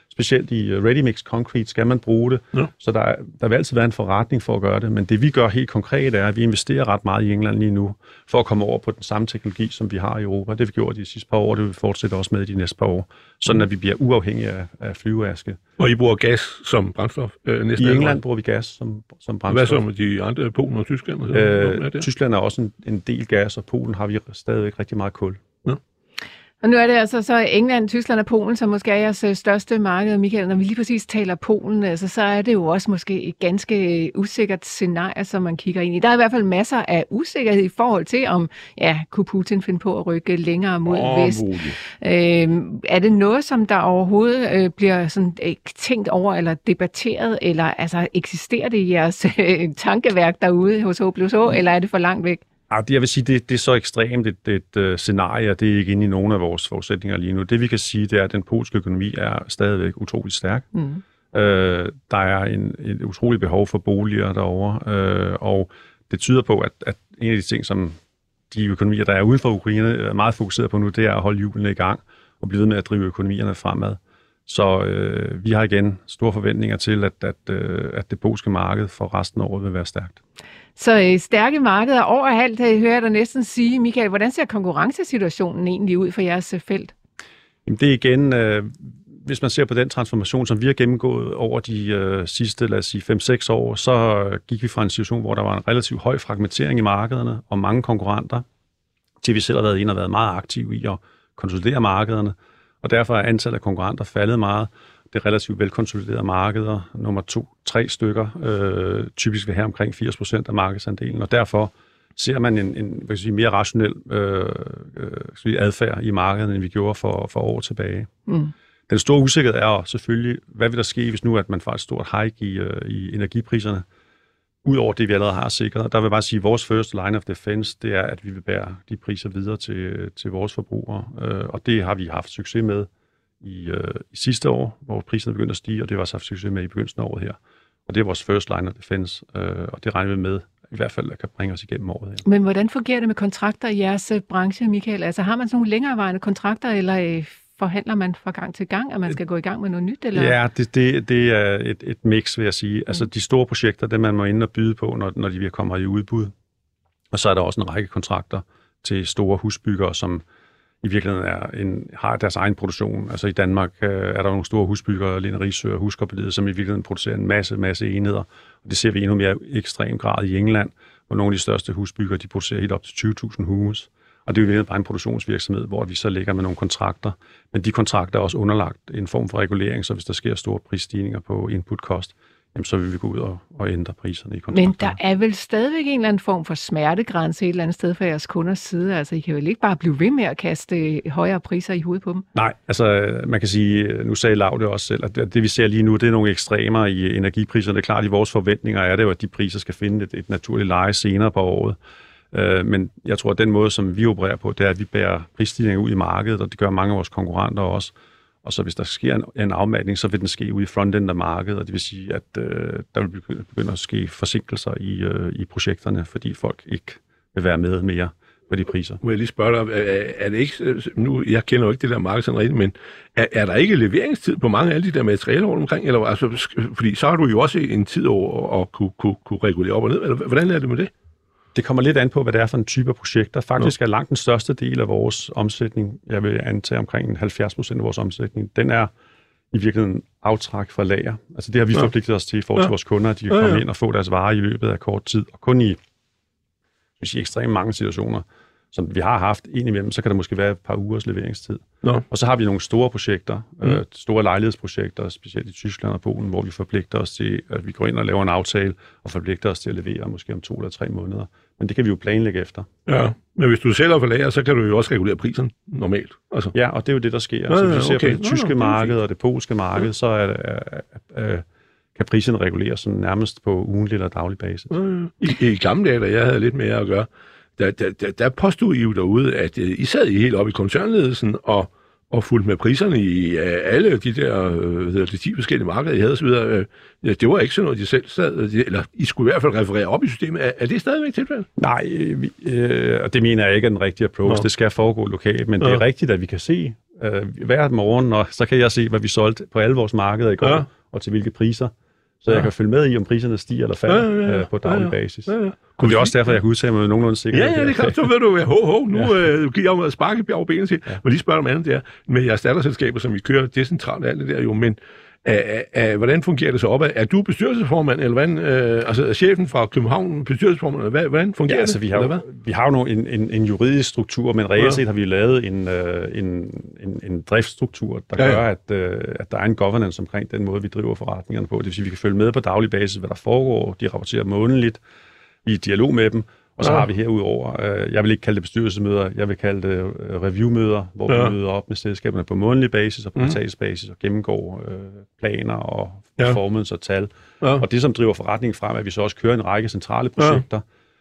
Speaker 4: specielt i ready-mix concrete, skal man bruge det. Ja. Så der, der vil altid være en forretning for at gøre det. Men det vi gør helt konkret er, at vi investerer ret meget i England lige nu, for at komme over på den samme teknologi, som vi har i Europa. Det har vi gjort de sidste par år, det vil vi fortsætte også med i de næste par år. Sådan at vi bliver uafhængige af, af flyveaske.
Speaker 5: Og I bruger gas som brændstof? Øh,
Speaker 4: I England bruger vi gas som, som brændstof.
Speaker 5: Hvad så med de andre, Polen og Tyskland?
Speaker 4: Øh, er Tyskland er også en, en del gas, og Polen har vi stadigvæk rigtig meget kul. Ja.
Speaker 3: Og nu er det altså så England, Tyskland og Polen, som måske er jeres største marked, Michael. Når vi lige præcis taler Polen, altså, så er det jo også måske et ganske usikkert scenarie, som man kigger ind i. Der er i hvert fald masser af usikkerhed i forhold til, om ja, kunne Putin finde på at rykke længere mod oh, vest. Øhm, er det noget, som der overhovedet øh, bliver sådan, øh, tænkt over eller debatteret, eller altså, eksisterer det i jeres øh, tankeværk derude hos H plus H, eller er det for langt væk?
Speaker 4: Ja, det, jeg vil sige, det, det er så ekstremt et, et, et scenarie, og det er ikke inde i nogen af vores forudsætninger lige nu. Det vi kan sige, det er, at den polske økonomi er stadigvæk utroligt stærk. Mm. Øh, der er en, et utroligt behov for boliger derovre, øh, og det tyder på, at, at en af de ting, som de økonomier, der er uden for Ukraine, er meget fokuseret på nu, det er at holde hjulene i gang og blive ved med at drive økonomierne fremad. Så øh, vi har igen store forventninger til, at, at, øh, at det polske marked for resten af året vil være stærkt.
Speaker 3: Så øh, stærke markeder overalt, hører jeg dig næsten sige. Michael, hvordan ser konkurrencesituationen egentlig ud for jeres felt?
Speaker 4: Jamen det er igen, øh, hvis man ser på den transformation, som vi har gennemgået over de øh, sidste, lad os sige, fem seks år, så gik vi fra en situation, hvor der var en relativt høj fragmentering i markederne og mange konkurrenter, til vi selv har været inde og været meget aktive i at konsolidere markederne. Og derfor er antallet af konkurrenter faldet meget. Det er relativt velkonsoliderede markeder. Nummer to, tre stykker, øh, typisk vil have omkring firs procent af markedsandelen, og derfor ser man en, en hvad kan sige, mere rationel øh, øh, adfærd i markedet, end vi gjorde for, for år tilbage. Mm. Den store usikkerhed er selvfølgelig, hvad vil der ske, hvis nu at man får et stort hike i, øh, i energipriserne, udover det, vi allerede har sikret. Der vil jeg bare sige, at vores first line of defense, det er, at vi vil bære de priser videre til, til vores forbrugere, øh, og det har vi haft succes med i, øh, i sidste år, hvor priserne begyndte at stige, og det var så haft succes med i begyndelsen af året her. Og det er vores first line of defense, øh, og det regner vi med, i hvert fald, at kan bringe os igennem året her.
Speaker 3: Men hvordan fungerer det med kontrakter i jeres branche, Michael? Altså har man sådan nogle længerevarende kontrakter, eller øh, forhandler man fra gang til gang, at man skal gå i gang med noget nyt? Eller?
Speaker 4: Ja, det, det, det er et, et mix, vil jeg sige. Altså de store projekter, det man må ind og byde på, når, når de kommer i udbud. Og så er der også en række kontrakter til store husbyggere, som i virkeligheden er en, har deres egen produktion. Altså i Danmark øh, er der nogle store husbyggere, Lene Rigsø og Husgårdbelivet, som i virkeligheden producerer en masse, masse enheder. Og det ser vi endnu mere ekstrem grad i England, hvor nogle af de største husbyggere, de producerer helt op til tyve tusind huse. Og det er jo virkelig bare en produktionsvirksomhed, hvor vi så ligger med nogle kontrakter. Men de kontrakter er også underlagt en form for regulering, så hvis der sker store prisstigninger på input cost, jamen så vil vi gå ud og, og ændre priserne i kontrakterne.
Speaker 3: Men der er vel stadigvæk en eller anden form for smertegrænse et eller andet sted fra jeres kunders side? Altså, I kan vel ikke bare blive ved med at kaste højere priser i hovedet på dem?
Speaker 4: Nej, altså man kan sige, nu sagde Lau det også selv, at det, det vi ser lige nu, det er nogle ekstremer i energipriserne. Det er klart, at i vores forventninger er det jo, at de priser skal finde et, et naturligt leje senere på året. Uh, men jeg tror, at den måde, som vi opererer på, det er, at vi bærer prisstigninger ud i markedet, og det gør mange af vores konkurrenter også. Og så hvis der sker en, en afmatning, så vil den ske ude i frontenden af markedet, og det vil sige, at øh, der vil begynde at ske forsinkelser i, øh, i projekterne, fordi folk ikke vil være med mere på de priser.
Speaker 5: Må jeg lige spørge dig, er det ikke, nu, jeg kender jo ikke det der marked sådan rigtigt, men er, er der ikke leveringstid på mange af alle de der materialer rundt omkring? Eller, altså, fordi så har du jo også en tid over at kunne, kunne, kunne regulere op og ned. Eller, hvordan er det med det?
Speaker 4: Det kommer lidt an på, hvad det er for en type af projekter. Faktisk er langt den største del af vores omsætning, jeg vil antage omkring halvfjerds procent af vores omsætning, den er i virkeligheden aftræk fra lager. Altså det har vi ja. forpligtet os til i forhold til ja. vores kunder, at de kan komme ja, ja. ind og få deres varer i løbet af kort tid. Og kun i hvis I, ekstremt mange situationer, som vi har haft indimellem, så kan der måske være et par ugers leveringstid. No. Og så har vi nogle store projekter, mm. øh, store lejlighedsprojekter, specielt i Tyskland og Polen, hvor vi forpligter os til, at vi går ind og laver en aftale, og forpligter os til at levere måske om to eller tre måneder. Men det kan vi jo planlægge efter.
Speaker 5: Ja, men hvis du sælger for lager, så kan du jo også regulere prisen normalt. Altså.
Speaker 4: Ja, og det er jo det, der sker. Altså, hvis vi ser okay. på det tyske no, no, marked og det polske marked, ja. så er, er, er, er, kan priserne reguleres sådan nærmest på ugentlig eller daglig basis. Ja, ja.
Speaker 5: I, I gamle dage, da jeg havde lidt mere at gøre, Der, der, der, der påstod I jo derude, at I sad I helt op i koncernledelsen og, og fulgte med priserne i uh, alle de der uh, de ti forskellige markeder, I havde osv. Uh, det var ikke sådan noget, de selv sad, eller I skulle i hvert fald referere op i systemet. Er, er det stadigvæk tilfældet?
Speaker 4: Nej, vi, øh, og det mener jeg ikke er den rigtige approach. Nå. Det skal foregå lokalt, men Nå. det er rigtigt, at vi kan se øh, hver morgen, og så kan jeg se, hvad vi solgte på alle vores markeder i går, ja. og til hvilke priser. Så ja. jeg kan følge med i, om priserne stiger eller falder ja, ja, ja. Øh, på daglig ja, ja. basis. Ja, ja. Og det er også derfor, jeg kan udtale mig med nogenlunde sikkert.
Speaker 5: Ja, ja, det er klart. Så ved du, ho, ho, nu ja. øh, giver jeg jo sparke over benene til. Ja. Men lige spørger om andet der, med jeres datterselskaber, som vi kører decentralt alt det der jo, men Æh, æh, hvordan fungerer det så op? Er du bestyrelsesformand, eller hvordan, øh, altså er chefen fra København bestyrelsesformand, eller hvad, hvordan fungerer
Speaker 4: ja, altså, vi har,
Speaker 5: det?
Speaker 4: Vi har jo en, en, en juridisk struktur, men reelt set har vi lavet en, øh, en, en, en driftsstruktur, der ja, ja. gør, at, øh, at der er en governance omkring den måde, vi driver forretningerne på. Det vil sige, at vi kan følge med på daglig basis, hvad der foregår. De rapporterer månedligt. Vi er i dialog med dem. Og så ja. har vi herudover, øh, jeg vil ikke kalde det bestyrelsesmøder, jeg vil kalde det øh, reviewmøder, hvor ja. vi møder op med selskaberne på månedlig basis og på kvartalsbasis mm. og gennemgår øh, planer og ja. performance og tal. Ja. Og det, som driver forretningen frem, er, at vi så også kører en række centrale projekter.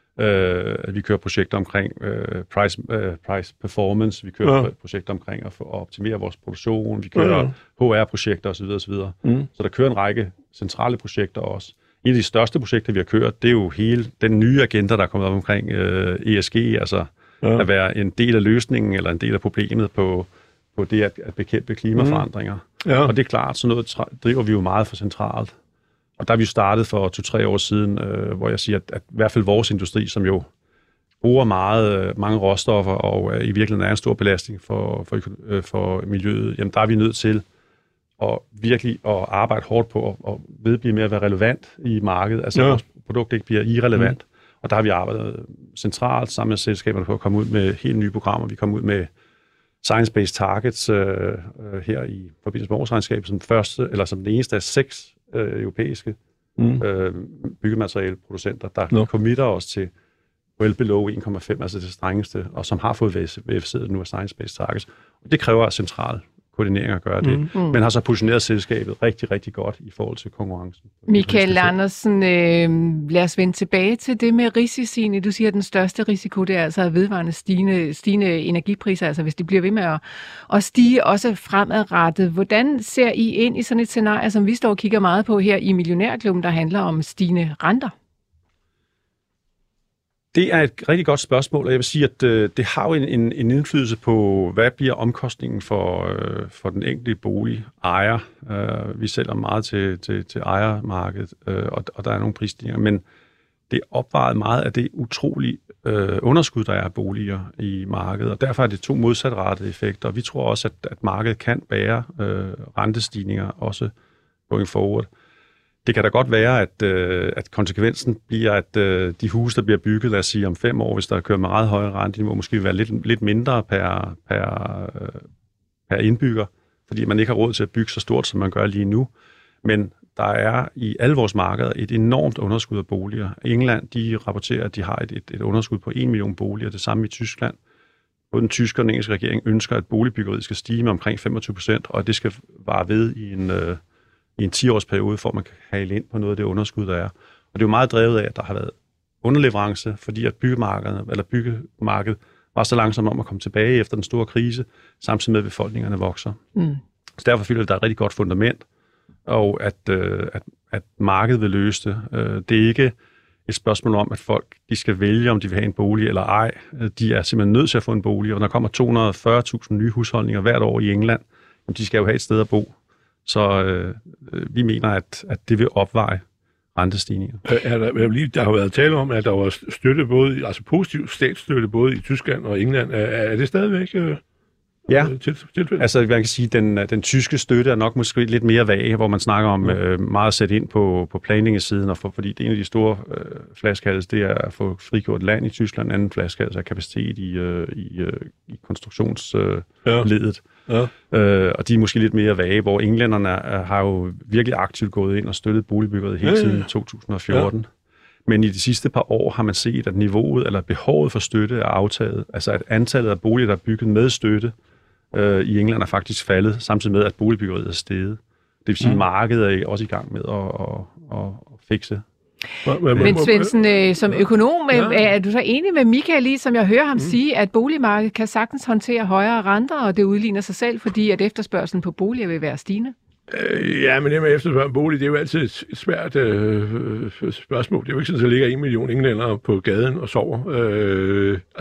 Speaker 4: Ja. Øh, vi kører projekter omkring øh, price, øh, price performance, vi kører ja. projekter omkring at, at optimere vores produktion, vi kører ja. H R-projekter osv. osv. Mm. Så der kører en række centrale projekter også. Et af de største projekter, vi har kørt, det er jo hele den nye agenda, der er kommet op omkring øh, E S G, altså ja. at være en del af løsningen eller en del af problemet på, på det at, at bekæmpe klimaforandringer. Mm. Ja. Og det er klart, sådan noget driver vi jo meget for centralt. Og der er vi jo startet for to-tre år siden, øh, hvor jeg siger, at, at i hvert fald vores industri, som jo bruger meget, øh, mange råstoffer og øh, i virkeligheden er en stor belastning for, for, øh, for miljøet, jamen der er vi nødt til og virkelig at arbejde hårdt på at, at vedblive med at være relevant i markedet, altså ja. vores produkt ikke bliver irrelevant. Mm. Og der har vi arbejdet centralt sammen med selskaberne på at komme ud med helt nye programmer. Vi kom ud med Science-Based Targets øh, her i forbindelse med årsregnskabet som første, eller som den eneste af seks øh, europæiske mm. øh, byggematerialeproducenter, der no. committer os til well below en komma fem, altså det strengeste, og som har fået verificeret nu af Science-Based Targets. Og det kræver centralt koordinering at gøre det, mm. men har så positioneret selskabet rigtig, rigtig godt i forhold til konkurrencen.
Speaker 3: Michael Andersen, øh, lad os vende tilbage til det med risiciene. Du siger, at den største risiko, det er altså vedvarende stigende, stigende energipriser, altså hvis de bliver ved med at, at stige også fremadrettet. Hvordan ser I ind i sådan et scenarie, som vi står og kigger meget på her i Millionærklubben, der handler om stigende renter?
Speaker 4: Det er et rigtig godt spørgsmål, og jeg vil sige, at øh, det har jo en, en, en indflydelse på, hvad bliver omkostningen for, øh, for den enkelte boligejer. Øh, vi sælger meget til, til, til ejermarkedet, øh, og, og der er nogle prisstigninger, men det opvejer meget af det utrolige øh, underskud, der er af boliger i markedet, og derfor er det to modsatrettede effekter. Vi tror også, at, at markedet kan bære øh, rentestigninger også going forward. Det kan da godt være, at, øh, at konsekvensen bliver, at øh, de huse, der bliver bygget, lad os sige om fem år, hvis der kører meget højere renteniveau, måske vil være lidt, lidt mindre per, per, øh, per indbygger, fordi man ikke har råd til at bygge så stort, som man gør lige nu. Men der er i alle vores markeder et enormt underskud af boliger. England, de rapporterer, at de har et, et, et underskud på en million boliger, det samme i Tyskland. Både den tyske og den engelske regering ønsker, at boligbyggeriet skal stige med omkring femogtyve procent, og at det skal vare ved i en... Øh, i en ti-årsperiode, for at man kan hale ind på noget af det underskud, der er. Og det er jo meget drevet af, at der har været underleverance, fordi at byggemarkedet, eller byggemarkedet var så langsomt om at komme tilbage efter den store krise, samtidig med, at befolkningerne vokser. Mm. Så derfor føler jeg, at der er et rigtig godt fundament, og at, øh, at, at markedet vil løse det. Øh, det er ikke et spørgsmål om, at folk de skal vælge, om de vil have en bolig eller ej. De er simpelthen nødt til at få en bolig, og når der kommer to hundrede og fyrre tusind nye husholdninger hvert år i England, de skal jo have et sted at bo. Så øh, vi mener, at, at det vil opveje rentestigninger.
Speaker 5: Er der, der har været tale om, at der var støtte både, altså positiv statsstøtte både i Tyskland og England. Er, er det stadigvæk øh,
Speaker 4: ja. tilfældet? Altså man kan sige, at den, den tyske støtte er nok måske lidt mere vag, hvor man snakker om ja. øh, meget at sætte ind på, på planlægningssiden, og for, fordi det er en af de store øh, flaskehalse, det er at få frigjort land i Tyskland. En anden flaskehalse er kapacitet i, øh, i, øh, i konstruktionsledet. Øh, ja. Ja. Øh, og de er måske lidt mere vage, hvor englænderne er, har jo virkelig aktivt gået ind og støttet boligbyggeriet hele tiden i ja, ja. to tusind og fjorten. Ja. Men i de sidste par år har man set, at niveauet eller behovet for støtte er aftaget. Altså at antallet af boliger, der er bygget med støtte øh, i England er faktisk faldet, samtidig med, at boligbyggeriet er steget. Det vil sige, at mm. markedet er også i gang med at, at, at, at fikse.
Speaker 3: Men Svendsen, som økonom, ja. er du så enig med Michael i, som jeg hører ham mm. sige, at boligmarkedet kan sagtens håndtere højere renter, og det udligner sig selv, fordi at efterspørgselen på boliger vil være stigende?
Speaker 5: Øh, ja, men det med efterspørgselen på bolig, det er jo altid et svært øh, spørgsmål. Det er jo ikke sådan, at der ligger en million englændere på gaden og sover. Øh, altså,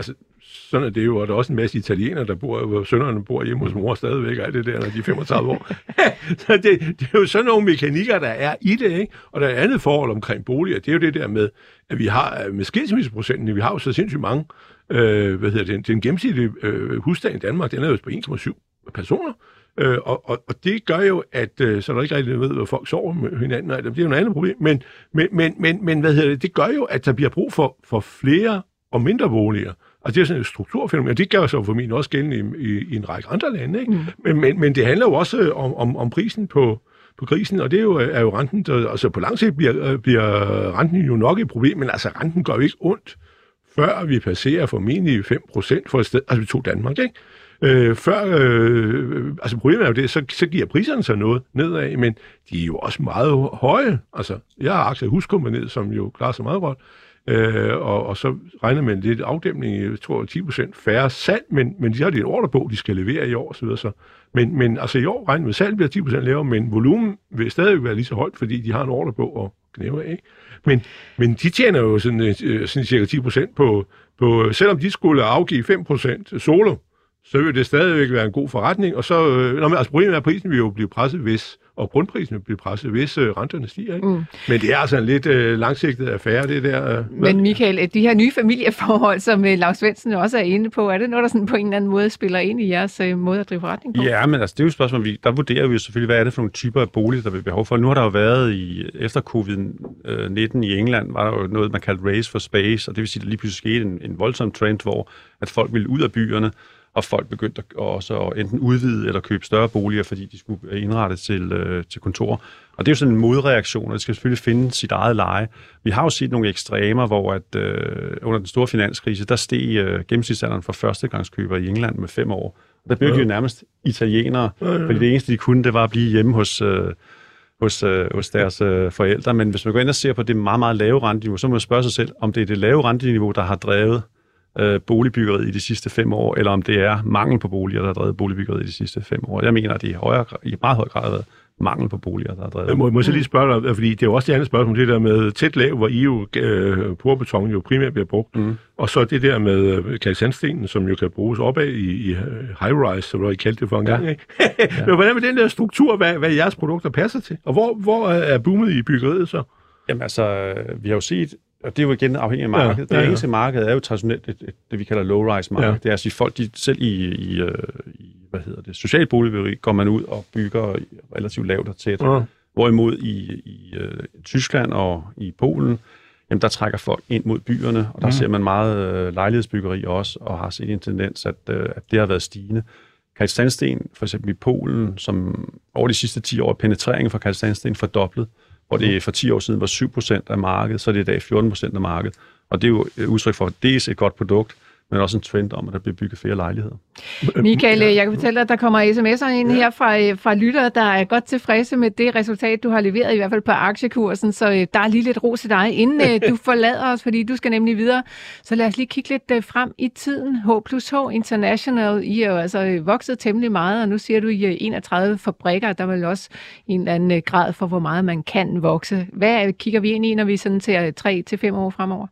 Speaker 5: sådan er det jo, og der er også en masse italienere, der bor, hvor sønnerne bor hjemme hos mor stadigvæk, og det der, når de er femogtredive år. Så det, det er jo sådan nogle mekanikker, der er i det, ikke? Og der er andet forhold omkring boliger, det er jo det der med, at vi har, med skilsmisseprocenten, vi har jo så sindssygt mange, øh, hvad hedder det, den gennemsnitlige øh, husstand i Danmark, den er jo på en komma syv personer, øh, og, og, og det gør jo, at øh, så er der ikke rigtig ved, hvor folk sover med hinanden, og det er jo et andet problem, men, men, men, men, men hvad hedder det, det gør jo, at der bliver brug for, for flere og mindre boliger. Og det er sådan et strukturfænomen, og det gør så formentlig også gældende i, i, i en række andre lande. Ikke? Mm. Men, men, men det handler jo også om, om, om prisen på, på grisen, og det er jo, er jo renten, der, altså på lang sigt bliver, bliver renten jo nok et problem, men altså renten gør jo ikke ondt, før vi passerer formentlig fem procent for et sted, altså vi tog Danmark, ikke? Øh, før, øh, altså problemet er jo det, så, så giver priserne sig noget nedad, men de er jo også meget høje. Altså, jeg har aktier i Huskompagniet, som jo klarer sig meget godt, øh, og, og så regner man lidt afdæmning, jeg tror ti procent færre salg, men, men de har de en ordrebog, de skal levere i år, så videre så. Men, men altså i år regner med salg bliver ti procent lavere, men volumen vil stadig være lige så højt, fordi de har en ordrebog og knæver af, ikke? Men, men de tjener jo sådan, sådan cirka ti procent på, på, selvom de skulle afgive fem procent solo, så vil det stadigvæk være en god forretning, og så, øh, når man, altså problemet er, at prisen vil jo blive presset, hvis, og grundprisen vil blive presset, hvis øh, renterne stiger, ikke? Mm. Men det er altså en lidt øh, langsigtet affære, det der. Øh,
Speaker 3: Men Michael, de her nye familieforhold, som øh, Lars Svendsen også er inde på, er det noget, der sådan på en eller anden måde spiller ind i jeres øh, måde at drive forretning på?
Speaker 4: Ja, men altså, det er jo et spørgsmål, vi, der vurderer vi jo selvfølgelig, hvad er det for nogle typer af boliger, der vil behov for. Nu har der jo været, i, efter covid nitten i England, var der jo noget, man kaldte Race for Space, og det vil sige, at der lige pludselig skete en, en voldsom trend, hvor at folk ville ud af byerne, og folk begyndte at også at enten udvide eller købe større boliger, fordi de skulle indrette til, øh, til kontor. Og det er jo sådan en modreaktion, og det skal selvfølgelig finde sit eget leje. Vi har jo set nogle ekstremer, hvor at, øh, under den store finanskrise, der steg øh, gennemsnitsalderen for førstegangskøbere i England med fem år. Og der blev de jo nærmest italienere, ja, ja, ja. Fordi det eneste, de kunne, det var at blive hjemme hos, øh, hos, øh, hos deres øh, forældre. Men hvis man går ind og ser på det meget, meget lave renteniveau, så må man spørge sig selv, om det er det lave renteniveau, der har drevet Øh, boligbyggeriet i de sidste fem år, eller om det er mangel på boliger, der har drevet boligbyggeriet i de sidste fem år. Jeg mener, at det i, højere, i meget høj grad har været mangel på boliger, der har drevet.
Speaker 5: Jeg må, må jeg så lige spørge dig, fordi det er jo også det andet spørgsmål, det der med tæt lav, hvor I jo, øh, porbeton jo primært bliver brugt, mm. og så det der med øh, kalksandstenen, som jo kan bruges opad i, i high-rise, som du har kaldt det for en ja. gang, ikke? Ja. Men hvordan med den der struktur, hvad, hvad jeres produkter passer til? Og hvor, hvor er boomet i byggeriet så?
Speaker 4: Jamen altså, vi har jo set, og det er jo igen afhængig af markedet. Ja, ja, ja. Det eneste marked er jo traditionelt et, et, det, vi kalder low-rise marked. Ja. Det er altså, folk de selv i, i, i hvad hedder det, social boligbyggeri går man ud og bygger relativt lavt og tæt. Ja. Hvorimod i, i uh, Tyskland og i Polen, jamen, der trækker folk ind mod byerne, og der ja. ser man meget uh, lejlighedsbyggeri også, og har set en tendens, at, uh, at det har været stigende. Kalkstandsten, for eksempel i Polen, som over de sidste ti år, penetreringen for kalkstandsten fordoblet, hvor det for ti år siden var syv procent af markedet, så er det i dag fjorten procent af markedet. Og det er jo et udtryk for, at det er et godt produkt, men også en trend om, at der bliver bygget flere lejligheder.
Speaker 3: Michael, jeg kan fortælle dig, at der kommer sms'er ind ja. her fra, fra lyttere, der er godt tilfredse med det resultat, du har leveret, i hvert fald på aktiekursen, så der er lige lidt ros til dig, inden du forlader os, fordi du skal nemlig videre. Så lad os lige kigge lidt frem i tiden. H plus H International, I er jo altså vokset temmelig meget, og nu siger du, I er enogtredive fabrikker, der er vel også en eller anden grad for, hvor meget man kan vokse. Hvad kigger vi ind i, når vi sådan ser tre til fem år fremover?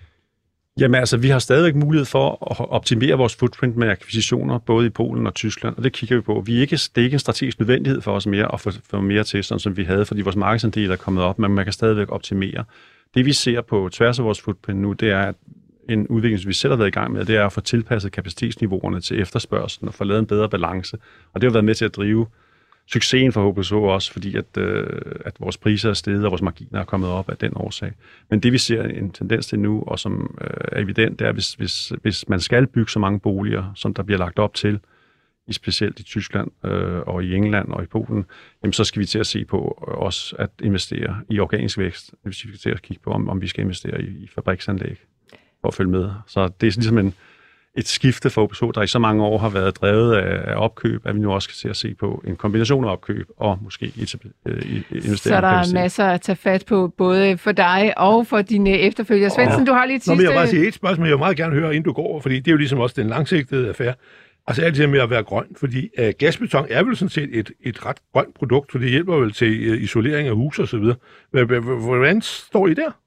Speaker 4: Jamen altså, vi har stadigvæk mulighed for at optimere vores footprint med akquisitioner, både i Polen og Tyskland, og det kigger vi på. Vi er ikke, det er ikke en strategisk nødvendighed for os mere at få, få mere til, sådan som vi havde, fordi vores markedsandel er kommet op, men man kan stadigvæk optimere. Det vi ser på tværs af vores footprint nu, det er, at en udvikling, som vi selv har været i gang med, det er at få tilpasset kapacitetsniveauerne til efterspørgslen og få lavet en bedre balance. Og det har været med til at drive succesen for H plus H også, fordi at, øh, at vores priser er steget, og vores marginer er kommet op af den årsag. Men det vi ser en tendens til nu, og som øh, er evident, det er, hvis, hvis, hvis man skal bygge så mange boliger, som der bliver lagt op til, i specielt i Tyskland øh, og i England og i Polen, jamen, så skal vi til at se på øh, også at investere i organisk vækst. Det vil sige, vi skal til at kigge på, om, om vi skal investere i, i fabriksanlæg for at følge med. Så det er ligesom en et skifte for H plus H, der i så mange år har været drevet af opkøb, at vi nu også skal se at se på en kombination af opkøb og måske investeringer.
Speaker 3: Så der er masser at tage fat på, både for dig og for dine efterfølgere. Svendsen, ja. du har lige et sidste...
Speaker 5: Nå, men jeg vil bare sige et spørgsmål, jeg vil meget gerne høre, inden du går, fordi det er jo ligesom også den langsigtede affære. Altså alt det med at være grøn, fordi uh, gasbeton er vel sådan set et, et ret grønt produkt, for det hjælper vel til uh, isolering af hus og så videre. Hvordan står I der?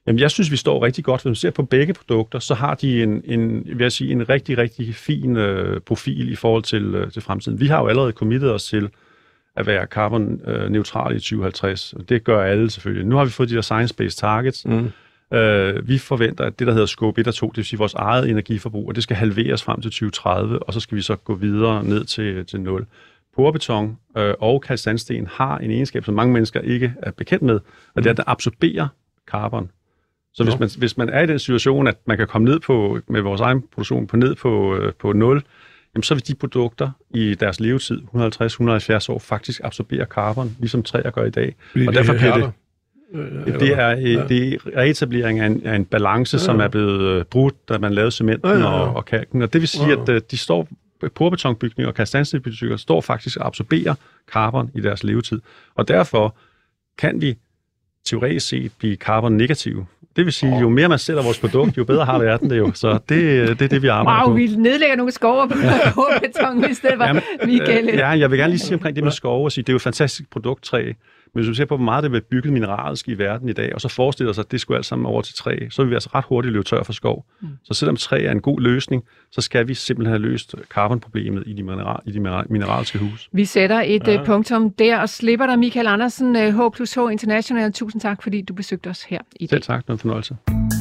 Speaker 4: Jamen, jeg synes, vi står rigtig godt. Hvis man ser på begge produkter, så har de en, en, vil jeg sige, en rigtig, rigtig fin øh, profil i forhold til, øh, til fremtiden. Vi har jo allerede committet os til at være carbon-neutral i tyve halvtreds. Det gør alle selvfølgelig. Nu har vi fået de der science-based targets. Mm. Øh, vi forventer, at det, der hedder scope et og to, det vil sige vores eget energiforbrug, og det skal halveres frem til tyve tredive, og så skal vi så gå videre ned til, til nul. Porbeton øh, og kalkstandsten har en egenskab, som mange mennesker ikke er bekendt med, og det er, at det absorberer carbon. Så hvis man, hvis man er i den situation, at man kan komme ned på, med vores egen produktion på ned på, øh, på nul, jamen så vil de produkter i deres levetid, et hundrede og halvtreds til et hundrede og halvfjerds år, faktisk absorbere carbon, ligesom træer gør i dag.
Speaker 5: Fordi
Speaker 4: og derfor
Speaker 5: det
Speaker 4: bliver det,
Speaker 5: øh,
Speaker 4: det er, ja. det er reetablering af en, af en balance, ja. som er blevet brudt, da man lavede cementen ja, ja, ja. Og, og kalken. Og det vil sige, ja. at de står, porbetonbygninger og kalkstandstenbygninger står faktisk og absorberer carbon i deres levetid. Og derfor kan vi teoretisk set blive carbon-negative. Det vil sige, jo mere man sælger vores produkt, jo bedre har verden det jo. Så det, det er det, vi arbejder
Speaker 3: wow,
Speaker 4: på.
Speaker 3: Vi nedlægger nogle skove på porbeton i stedet for Michael.
Speaker 4: Ja, jeg vil gerne lige sige omkring det med skove og sige, det er jo et fantastisk produkttræ. Men hvis du ser på, hvor meget det vil bygget mineralsk i verden i dag, og så forestiller sig, at det skulle alt sammen over til træ, så vil vi altså ret hurtigt løbe tør for skov. Mm. Så selvom træ er en god løsning, så skal vi simpelthen have løst carbonproblemet i de, mineral, i de mineralske huse.
Speaker 3: Vi sætter et ja. punktum der og slipper dig, Michael Andersen, H plus H International. Tusind tak, fordi du besøgte os her i dag.
Speaker 4: Selv tak, det var en fornøjelse.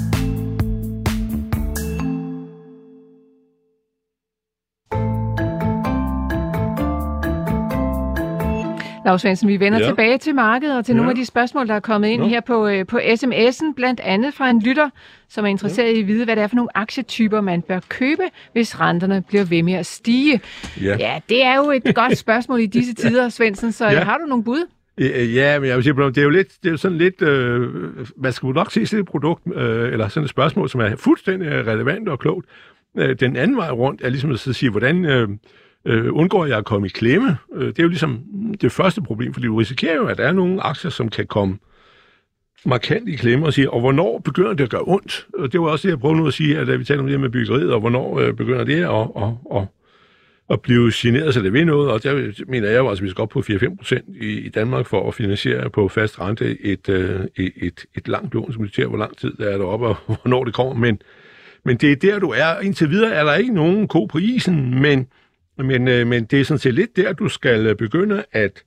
Speaker 3: Lars Svendsen, vi vender ja. tilbage til markedet og til ja. nogle af de spørgsmål, der er kommet ind ja. her på, øh, på sms'en, blandt andet fra en lytter, som er interesseret ja. i at vide, hvad det er for nogle aktietyper, man bør købe, hvis renterne bliver ved med at stige. Ja, ja det er jo et godt spørgsmål i disse tider, Svendsen, så ja. har du nogle bud?
Speaker 5: Ja, men jeg vil sige, det er jo lidt, det er jo sådan lidt, øh, man skal jo nok se sådan et produkt, øh, eller sådan et spørgsmål, som er fuldstændig relevant og klogt. Øh, den anden vej rundt er ligesom at sige, hvordan øh, øh, undgår jeg at komme i klemme? Øh, det er jo ligesom det første problem, fordi du risikerer jo, at der er nogle aktier, som kan komme markant i klemme og sige, og hvornår begynder det at gøre ondt? Og det var også det, jeg prøvede nu at sige, at vi taler om det med byggeriet, og hvornår øh, begynder det at, og, og, at blive generet, så det ved noget, og der mener jeg jo, altså, vi skal op på fire til fem procent i, i Danmark for at finansiere på fast rente et, øh, et, et langt lån, som dikterer, hvor lang tid der er deroppe, og hvornår det kommer, men, men det er der, du er. Indtil videre er der ikke nogen ko på isen, men, men, øh, men det er sådan set lidt der, du skal begynde at,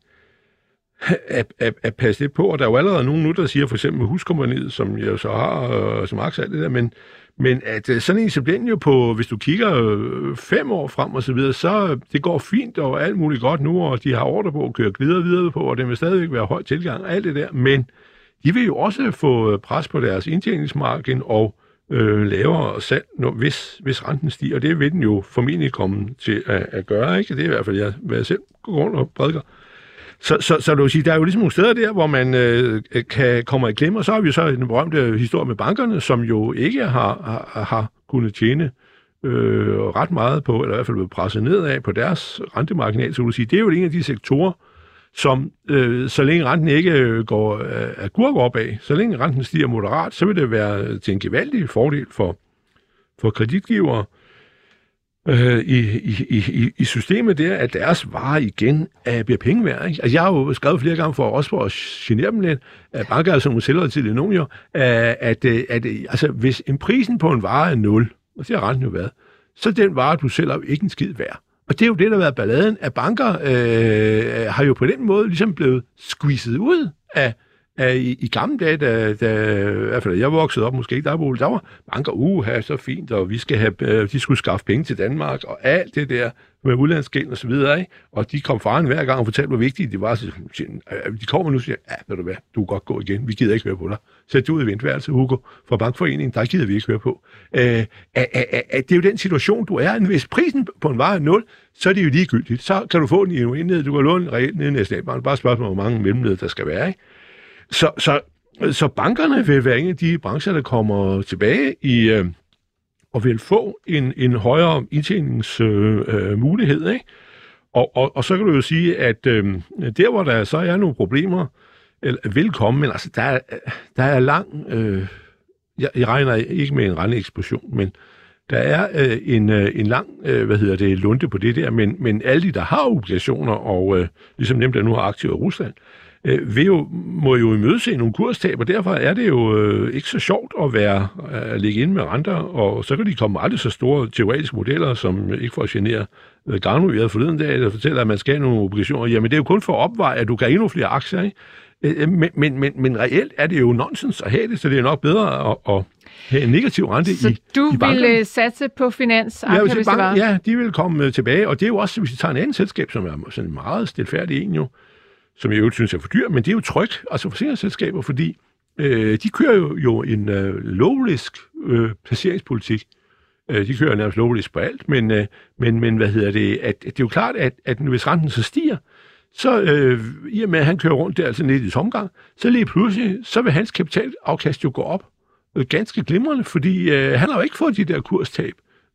Speaker 5: at, at, at passe lidt på, og der er jo allerede nogen nu, der siger, for eksempel Huskompagniet, som jeg så har, øh, som aktie alt det der, men Men at sådan en som den jo på, hvis du kigger fem år frem og så videre, så det går fint og alt muligt godt nu, og de har ordre på at køre videre videre på, og det vil stadigvæk være høj tilgang og alt det der, men de vil jo også få pres på deres indtjeningsmargin og øh, lavere salg, når, hvis, hvis renten stiger, og det vil den jo formentlig komme til at, at gøre, ikke? Det er i hvert fald, jeg, hvad jeg selv går rundt og prædiker. Så, så, så du vil sige, der er jo ligesom nogle steder der, hvor man øh, kan komme i klemme, og så har vi jo så en berømte historie med bankerne, som jo ikke har, har, har kunnet tjene øh, ret meget på, eller i hvert fald blevet presset nedad på deres rentemarginal, så du vil sige, det er jo en af de sektorer, som øh, så længe renten ikke går øh, agurk opad, så længe renten stiger moderat, så vil det være til en gevaldig fordel for, for kreditgivere, I, i, i, i systemet der, at deres varer igen er, bliver penge værd. Ikke? Altså, jeg har jo skrevet flere gange for også for at genere dem lidt, at banker som sælger til Lenovo, at, at, at altså, hvis en prisen på en vare er nul, og det har renten jo været, så den vare, du sælger, ikke en skid værd. Og det er jo det, der har været balladen, at banker øh, har jo på den måde ligesom blevet squeezet ud af I, I gamle dage, da, da i hvert fald jeg voksede op, måske ikke der, der var banker, uha, så fint, og vi skal have, de skulle skaffe penge til Danmark, og alt det der med udlandsgæld og så videre, ikke? Og de kom fra en hver gang og fortalte, hvor vigtigt det var. Så, de kommer nu og siger, ja, ved du hvad, du kan godt gå igen, vi gider ikke høre på dig. Sæt dig ud i ventværelset, Hugo, fra Bankforeningen, der gider vi ikke høre på. Øh, øh, øh, øh, det er jo den situation, du er. Hvis prisen på en vare er nul, så er det jo ligegyldigt. Så kan du få den i en indned, du kan låne reelt ned i Nationalbanken. Bare spørgsmål, hvor mange mellemled der skal være, ikke? Så, så, så bankerne vil være en af de brancher, der kommer tilbage i, øh, og vil få en, en højere indtjeningsmulighed. Øh, ikke? Og, og, og så kan du jo sige, at øh, der, hvor der så er nogle problemer, eller vil komme, men altså, der er, der er lang... Øh, jeg, jeg regner ikke med en renteeksplosion, men der er øh, en, øh, en lang, øh, hvad hedder det, lunte på det der, men, men alle de, der har obligationer, og øh, ligesom dem, der nu har aktiver i Rusland, øh, vil jo, må jo imødese nogle kurstab, og derfor er det jo øh, ikke så sjovt at være at ligge inde med renter, og så kan de komme aldrig så store teoretiske modeller, som ikke får at genere øh, Garno, vi havde forleden dag, der fortæller, at man skal have nogle obligationer. Jamen det er jo kun for at opveje, at du kan have endnu flere aktier, ikke? Men, men, men, men reelt er det jo nonsens at have det, så det er nok bedre at, at have en negativ rente
Speaker 3: så
Speaker 5: i
Speaker 3: du
Speaker 5: i
Speaker 3: vil satse på finansaktier,
Speaker 5: ja,
Speaker 3: hvis det var?
Speaker 5: Ja, de vil komme tilbage, og det er jo også, hvis vi tager en anden selskab, som er sådan meget stilfærdig en jo, som jeg jo synes er for dyr, men det er jo Tryg, altså forsikringsselskaber, fordi øh, de kører jo, jo en øh, low-risk øh, placeringspolitik. Øh, de kører nærmest low-risk på alt, men, øh, men, men hvad hedder det, at, at det er jo klart, at, at hvis renten så stiger, så øh, i og med, at han kører rundt der altså ned i tomgang, så lige pludselig, så vil hans kapitalafkast jo gå op øh, ganske glimrende, fordi øh, han har jo ikke fået de der kurstab,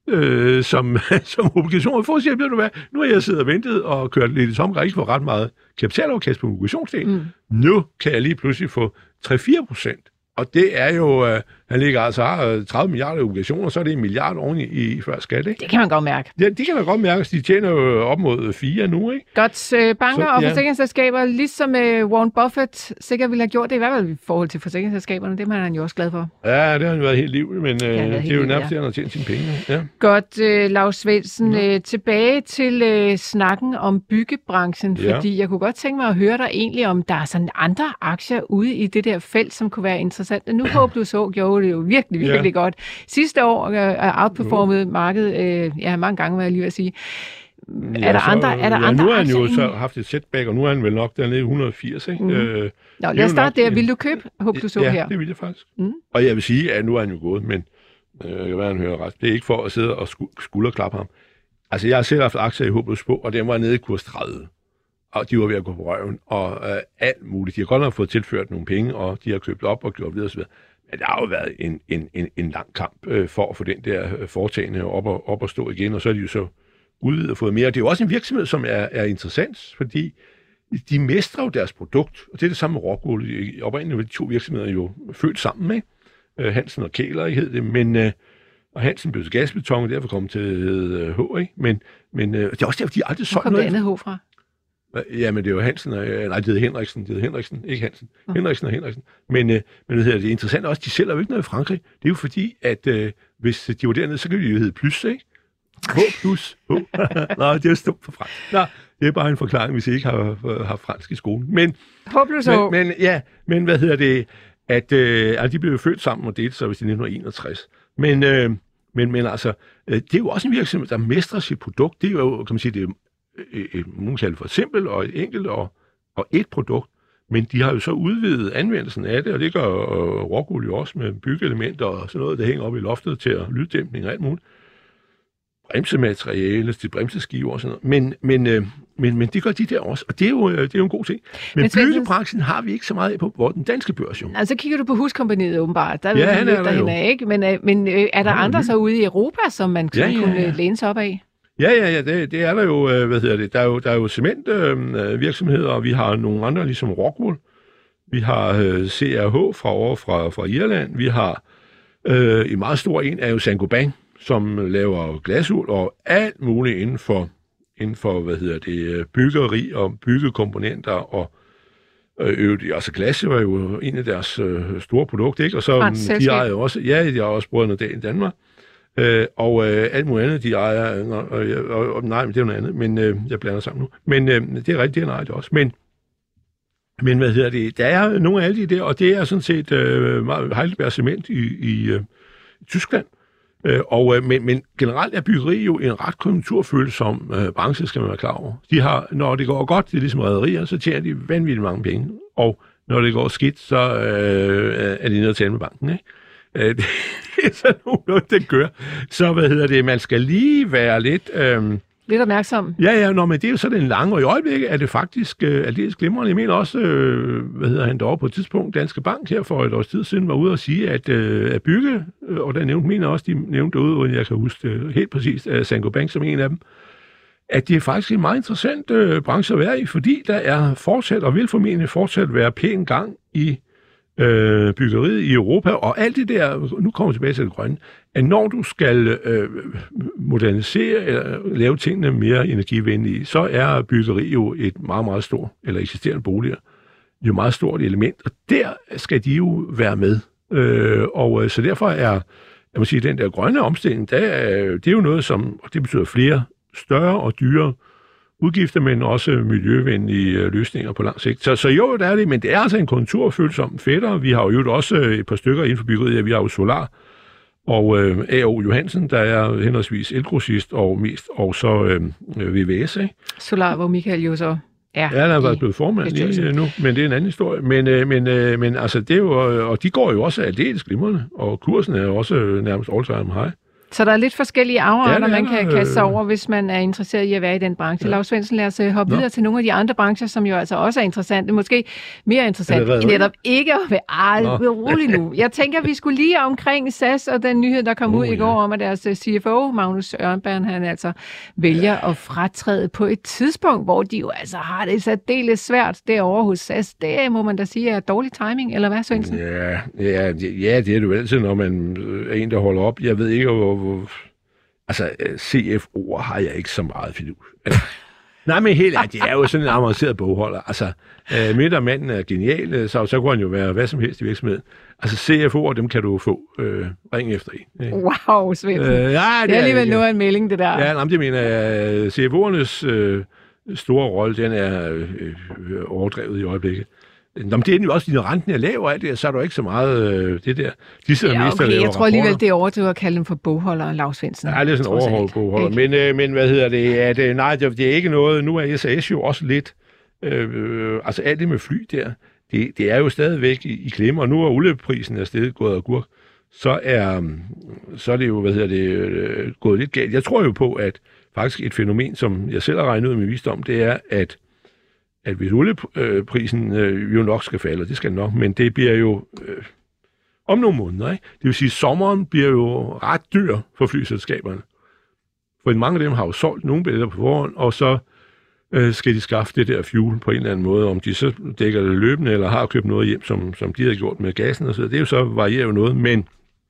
Speaker 5: øh, som, som obligationer. For at sige, ved du hvad, nu har jeg siddet og ventet og kørt lidt i tomgang, ikke for ret meget kapitalafkast på obligationsdelen. Mm. Nu kan jeg lige pludselig få tre til fire procent. Og det er jo, øh, han ligger altså har tredive milliarder i obligationer, så er det en milliard oven i, i før skat, ikke?
Speaker 3: Det kan man godt mærke.
Speaker 5: Ja, det kan man godt mærke, de tjener jo op mod fire nu, ikke?
Speaker 3: Godt. Øh, banker
Speaker 5: så,
Speaker 3: og
Speaker 5: ja.
Speaker 3: forsikringsselskaber, ligesom øh, Warren Buffett sikkert ville have gjort det, i hvert fald i forhold til forsikringsselskaberne, det er han jo også glad for.
Speaker 5: Ja, det har han været helt liv, men øh, det, det er jo nærmest, at han har tjent sine penge. Ja.
Speaker 3: Godt, øh, Laus Svendsen. Ja. Øh, tilbage til øh, snakken om byggebranchen,
Speaker 5: ja.
Speaker 3: fordi jeg kunne godt tænke mig at høre dig egentlig, om der er sådan andre aktier ude i det der felt, som kunne være interessante. Nu håber du så, gjorde det jo virkelig, virkelig ja. godt. Sidste år er øh, outperformet markedet, øh, ja, mange gange, hvad jeg lige vil sige.
Speaker 5: Ja,
Speaker 3: er der
Speaker 5: så,
Speaker 3: andre, er der
Speaker 5: ja,
Speaker 3: andre
Speaker 5: nu har han jo
Speaker 3: aktier
Speaker 5: så haft et setback, og nu er han vel nok dernede i et hundrede og firs, ikke? Mm. Øh,
Speaker 3: Nå, lad os starte der. Vil du købe H plus O
Speaker 5: ja,
Speaker 3: her?
Speaker 5: Ja, det vil jeg faktisk.
Speaker 3: Mm.
Speaker 5: Og jeg vil sige, at nu er han jo gået, men øh, jeg kan være, han hører ret. Det er ikke for at sidde og skulderklappe ham. Altså, jeg har selv haft aktier i H plus O, og den var nede i kurs tredive. Og de var ved at gå på røven, og øh, alt muligt. De har godt nok fået tilført nogle penge, og de har købt op og gjort videre osv. Men der har jo været en, en, en, en lang kamp øh, for at få den der foretagende op og, op og stå igen, og så er de jo så udvidet og fået mere. Det er jo også en virksomhed, som er, er interessant, fordi de mestrer jo deres produkt, og det er det samme med Rockwool. Oprindeligt var de to virksomheder jo født sammen, ikke? Hansen og Kæler hed det, men øh, og Hansen blev til gasbeton, og derfor kom til øh, H, ikke? Men, men øh, det er også derfor, de aldrig solgt noget.
Speaker 3: Hvor kom det andet H fra?
Speaker 5: Ja, men det er jo Hansen og... Nej, det hedder Henriksen. Det hedder Henriksen, ikke Hansen. Uh. Henriksen og Henriksen. Men, øh, men det, hedder, det er interessant også, de sælger jo ikke noget i Frankrig. Det er jo fordi, at øh, hvis de var dernede, så kan de jo hedde plus, ikke? H plus. H. Nå, det er jo stumt for fransk. Nå, det er bare en forklaring, hvis I ikke har haft fransk i skolen. Men,
Speaker 3: H plus H.
Speaker 5: Men, men, ja, men hvad hedder det? At, øh, at de blev født sammen og delte sig, hvis det er nitten enogtres. Men, øh, men, men altså, øh, det er jo også en virksomhed, der mestrer sit produkt. Det er jo, kan man sige, det er et, nogen kalder for simpelt og et enkelt og, og et produkt, men de har jo så udvidet anvendelsen af det, og det gør uh, Rockwool jo også med byggeelementer og sådan noget, der hænger op i loftet til lyddæmpning og alt muligt. Bremsemateriale til bremseskiver og sådan noget. Men, men, øh, men, men det gør de der også, og det er jo, det er jo en god ting. Men, men byggebranchen har vi ikke så meget på, hvor den danske børs jo.
Speaker 3: Altså kigger du på Huskompaniet åbenbart, der
Speaker 5: ja, han er der jo.
Speaker 3: Af, ikke? Men, øh, men øh, er der ja, andre så ude i Europa, som man ja, ja, kunne ja. læne sig op af?
Speaker 5: Ja, ja, ja, det, det er der jo, hvad hedder det, der er jo, der er jo cementvirksomheder, øh, og vi har nogle andre, ligesom Rockwool. Vi har øh, C R H fra over fra, fra Irland. Vi har øh, en meget stor en, er jo Saint-Gobain, som laver glasuld og alt muligt inden for, inden for hvad hedder det, byggeri og byggekomponenter og øh, altså glas var jo en af deres øh, store produkter, ikke? Og så de ejer jo også, ja, de har også Brødrene Dahl i Danmark. Øh, og øh, alt muligt andet, de ejer, og, og, og, nej, men det er jo noget andet, men øh, jeg blander sammen nu. Men øh, det er rigtigt, det er nej, det også. Men, men hvad hedder det, der er nogle af alle de der, og det er sådan set øh, Heidelberg Cement i, i øh, Tyskland. Øh, og, øh, men, men generelt er byggeri jo en ret konjunkturfølsom øh, branche, skal man være klar over. De har, når det går godt, det er ligesom rederier, så tjener de vanvittigt mange penge. Og når det går skidt, så øh, er de nede at tale med banken, ikke? Det er sådan noget, det gør. Så hvad hedder det, man skal lige være lidt... Øhm,
Speaker 3: lidt opmærksom.
Speaker 5: Ja, ja, nå, men det er jo så den lange, og i øjeblikket er det faktisk øh, aldeles glimrende. Jeg mener også, øh, hvad hedder han derovre på et tidspunkt, Danske Bank her for et års tid siden, var ude og sige, at, øh, at bygge, øh, og der nævnte mener også, de nævnte derude, og jeg kan huske øh, helt præcist, uh, Saint-Gobain som en af dem, at det er faktisk en meget interessant øh, branche at være i, fordi der er fortsat, og vil formentlig fortsat være pæn gang i Øh, byggeriet i Europa, og alt det der, nu kommer vi tilbage til det grønne, at når du skal øh, modernisere eller lave tingene mere energivenlige, så er byggeri jo et meget, meget stort, eller eksisterende boliger, jo meget stort element, og der skal de jo være med. Øh, og så derfor er, jeg må sige, den der grønne omstilling, der er, det er jo noget, som, og det betyder flere større og dyre udgifter, men også miljøvenlige løsninger på lang sigt. Så, så jo, der er det, men det er altså en konjunkturfølsom fætter. Vi har jo også et par stykker inden for byggeriet. Vi har jo Solar og øh, A O Johansen, der er henholdsvis elgrossist og mest, og så øh, V V S, ikke?
Speaker 3: Solar, hvor Michael jo så er.
Speaker 5: Ja, der har været blevet formand lige nu, men det er en anden historie. Men, øh, men, øh, men altså, det er jo, og de går jo også aldeles glimrende, og kursen er jo også nærmest all-time high.
Speaker 3: Så der er lidt forskellige afarter, ja, man kan kaste sig over, hvis man er interesseret i at være i den branche. Ja. Lars Svendsen, lad os hoppe Nå. videre til nogle af de andre brancher, som jo altså også er interessante. Måske mere interessant netop ikke at være ej, rolig nu. Jeg tænker, vi skulle lige omkring S A S og den nyhed, der kom oh, ud i går ja. om, at deres C F O, Magnus Ørnberg, han altså vælger ja. at fratræde på et tidspunkt, hvor de jo altså har det særdeles svært derovre hos S A S. Det må man da sige er dårlig timing, eller hvad, Svendsen?
Speaker 5: Ja, ja, ja, det er det jo altid, når man er en, der holder op. Jeg ved ikke, hvor altså, C F O'er har jeg ikke så meget fidus. Nej, men helt ærligt, det er jo sådan en avanceret bogholder. Altså, øh, midt og manden er genial, så, så kunne han jo være hvad som helst i virksomheden. Altså, C F O'er, dem kan du få øh, ring efter en. Ikke?
Speaker 3: Wow, Svendsen. Øh, ja, det, det er alligevel noget af en melding, det der.
Speaker 5: Ja, nej, det mener jeg. C F O'ernes øh, store rolle, den er øh, overdrevet i øjeblikket. Nå, men det er jo også, når renten er lav og alt det, så er der ikke så meget øh, det der. De sidder
Speaker 3: ja,
Speaker 5: mest
Speaker 3: okay,
Speaker 5: og laver
Speaker 3: jeg tror alligevel, det er overdrevet at kalde dem for bogholdere, Lars Svendsen.
Speaker 5: Ja, det er sådan en overholdt bogholder. Men, øh, men hvad hedder det? At, øh, nej, det, det er ikke noget. Nu er S A S jo også lidt, øh, altså alt det med fly der, det, det er jo stadigvæk i, i klemme, og nu er olieprisen afsted gået af gurk, så er, så er det jo, hvad hedder det, øh, gået lidt galt. Jeg tror jo på, at faktisk et fænomen, som jeg selv har regnet ud med visdom, det er, at at hvis olieprisen øh, jo nok skal falde, det skal den nok, men det bliver jo øh, om nogle måneder, ikke? Det vil sige, at sommeren bliver jo ret dyr for flyselskaberne. For mange af dem har jo solgt nogle billetter på forhånd, og så øh, skal de skaffe det der fuel på en eller anden måde, om de så dækker det løbende, eller har købt noget hjem, som, som de har gjort med gassen og så. Det er jo så varierer jo noget, men,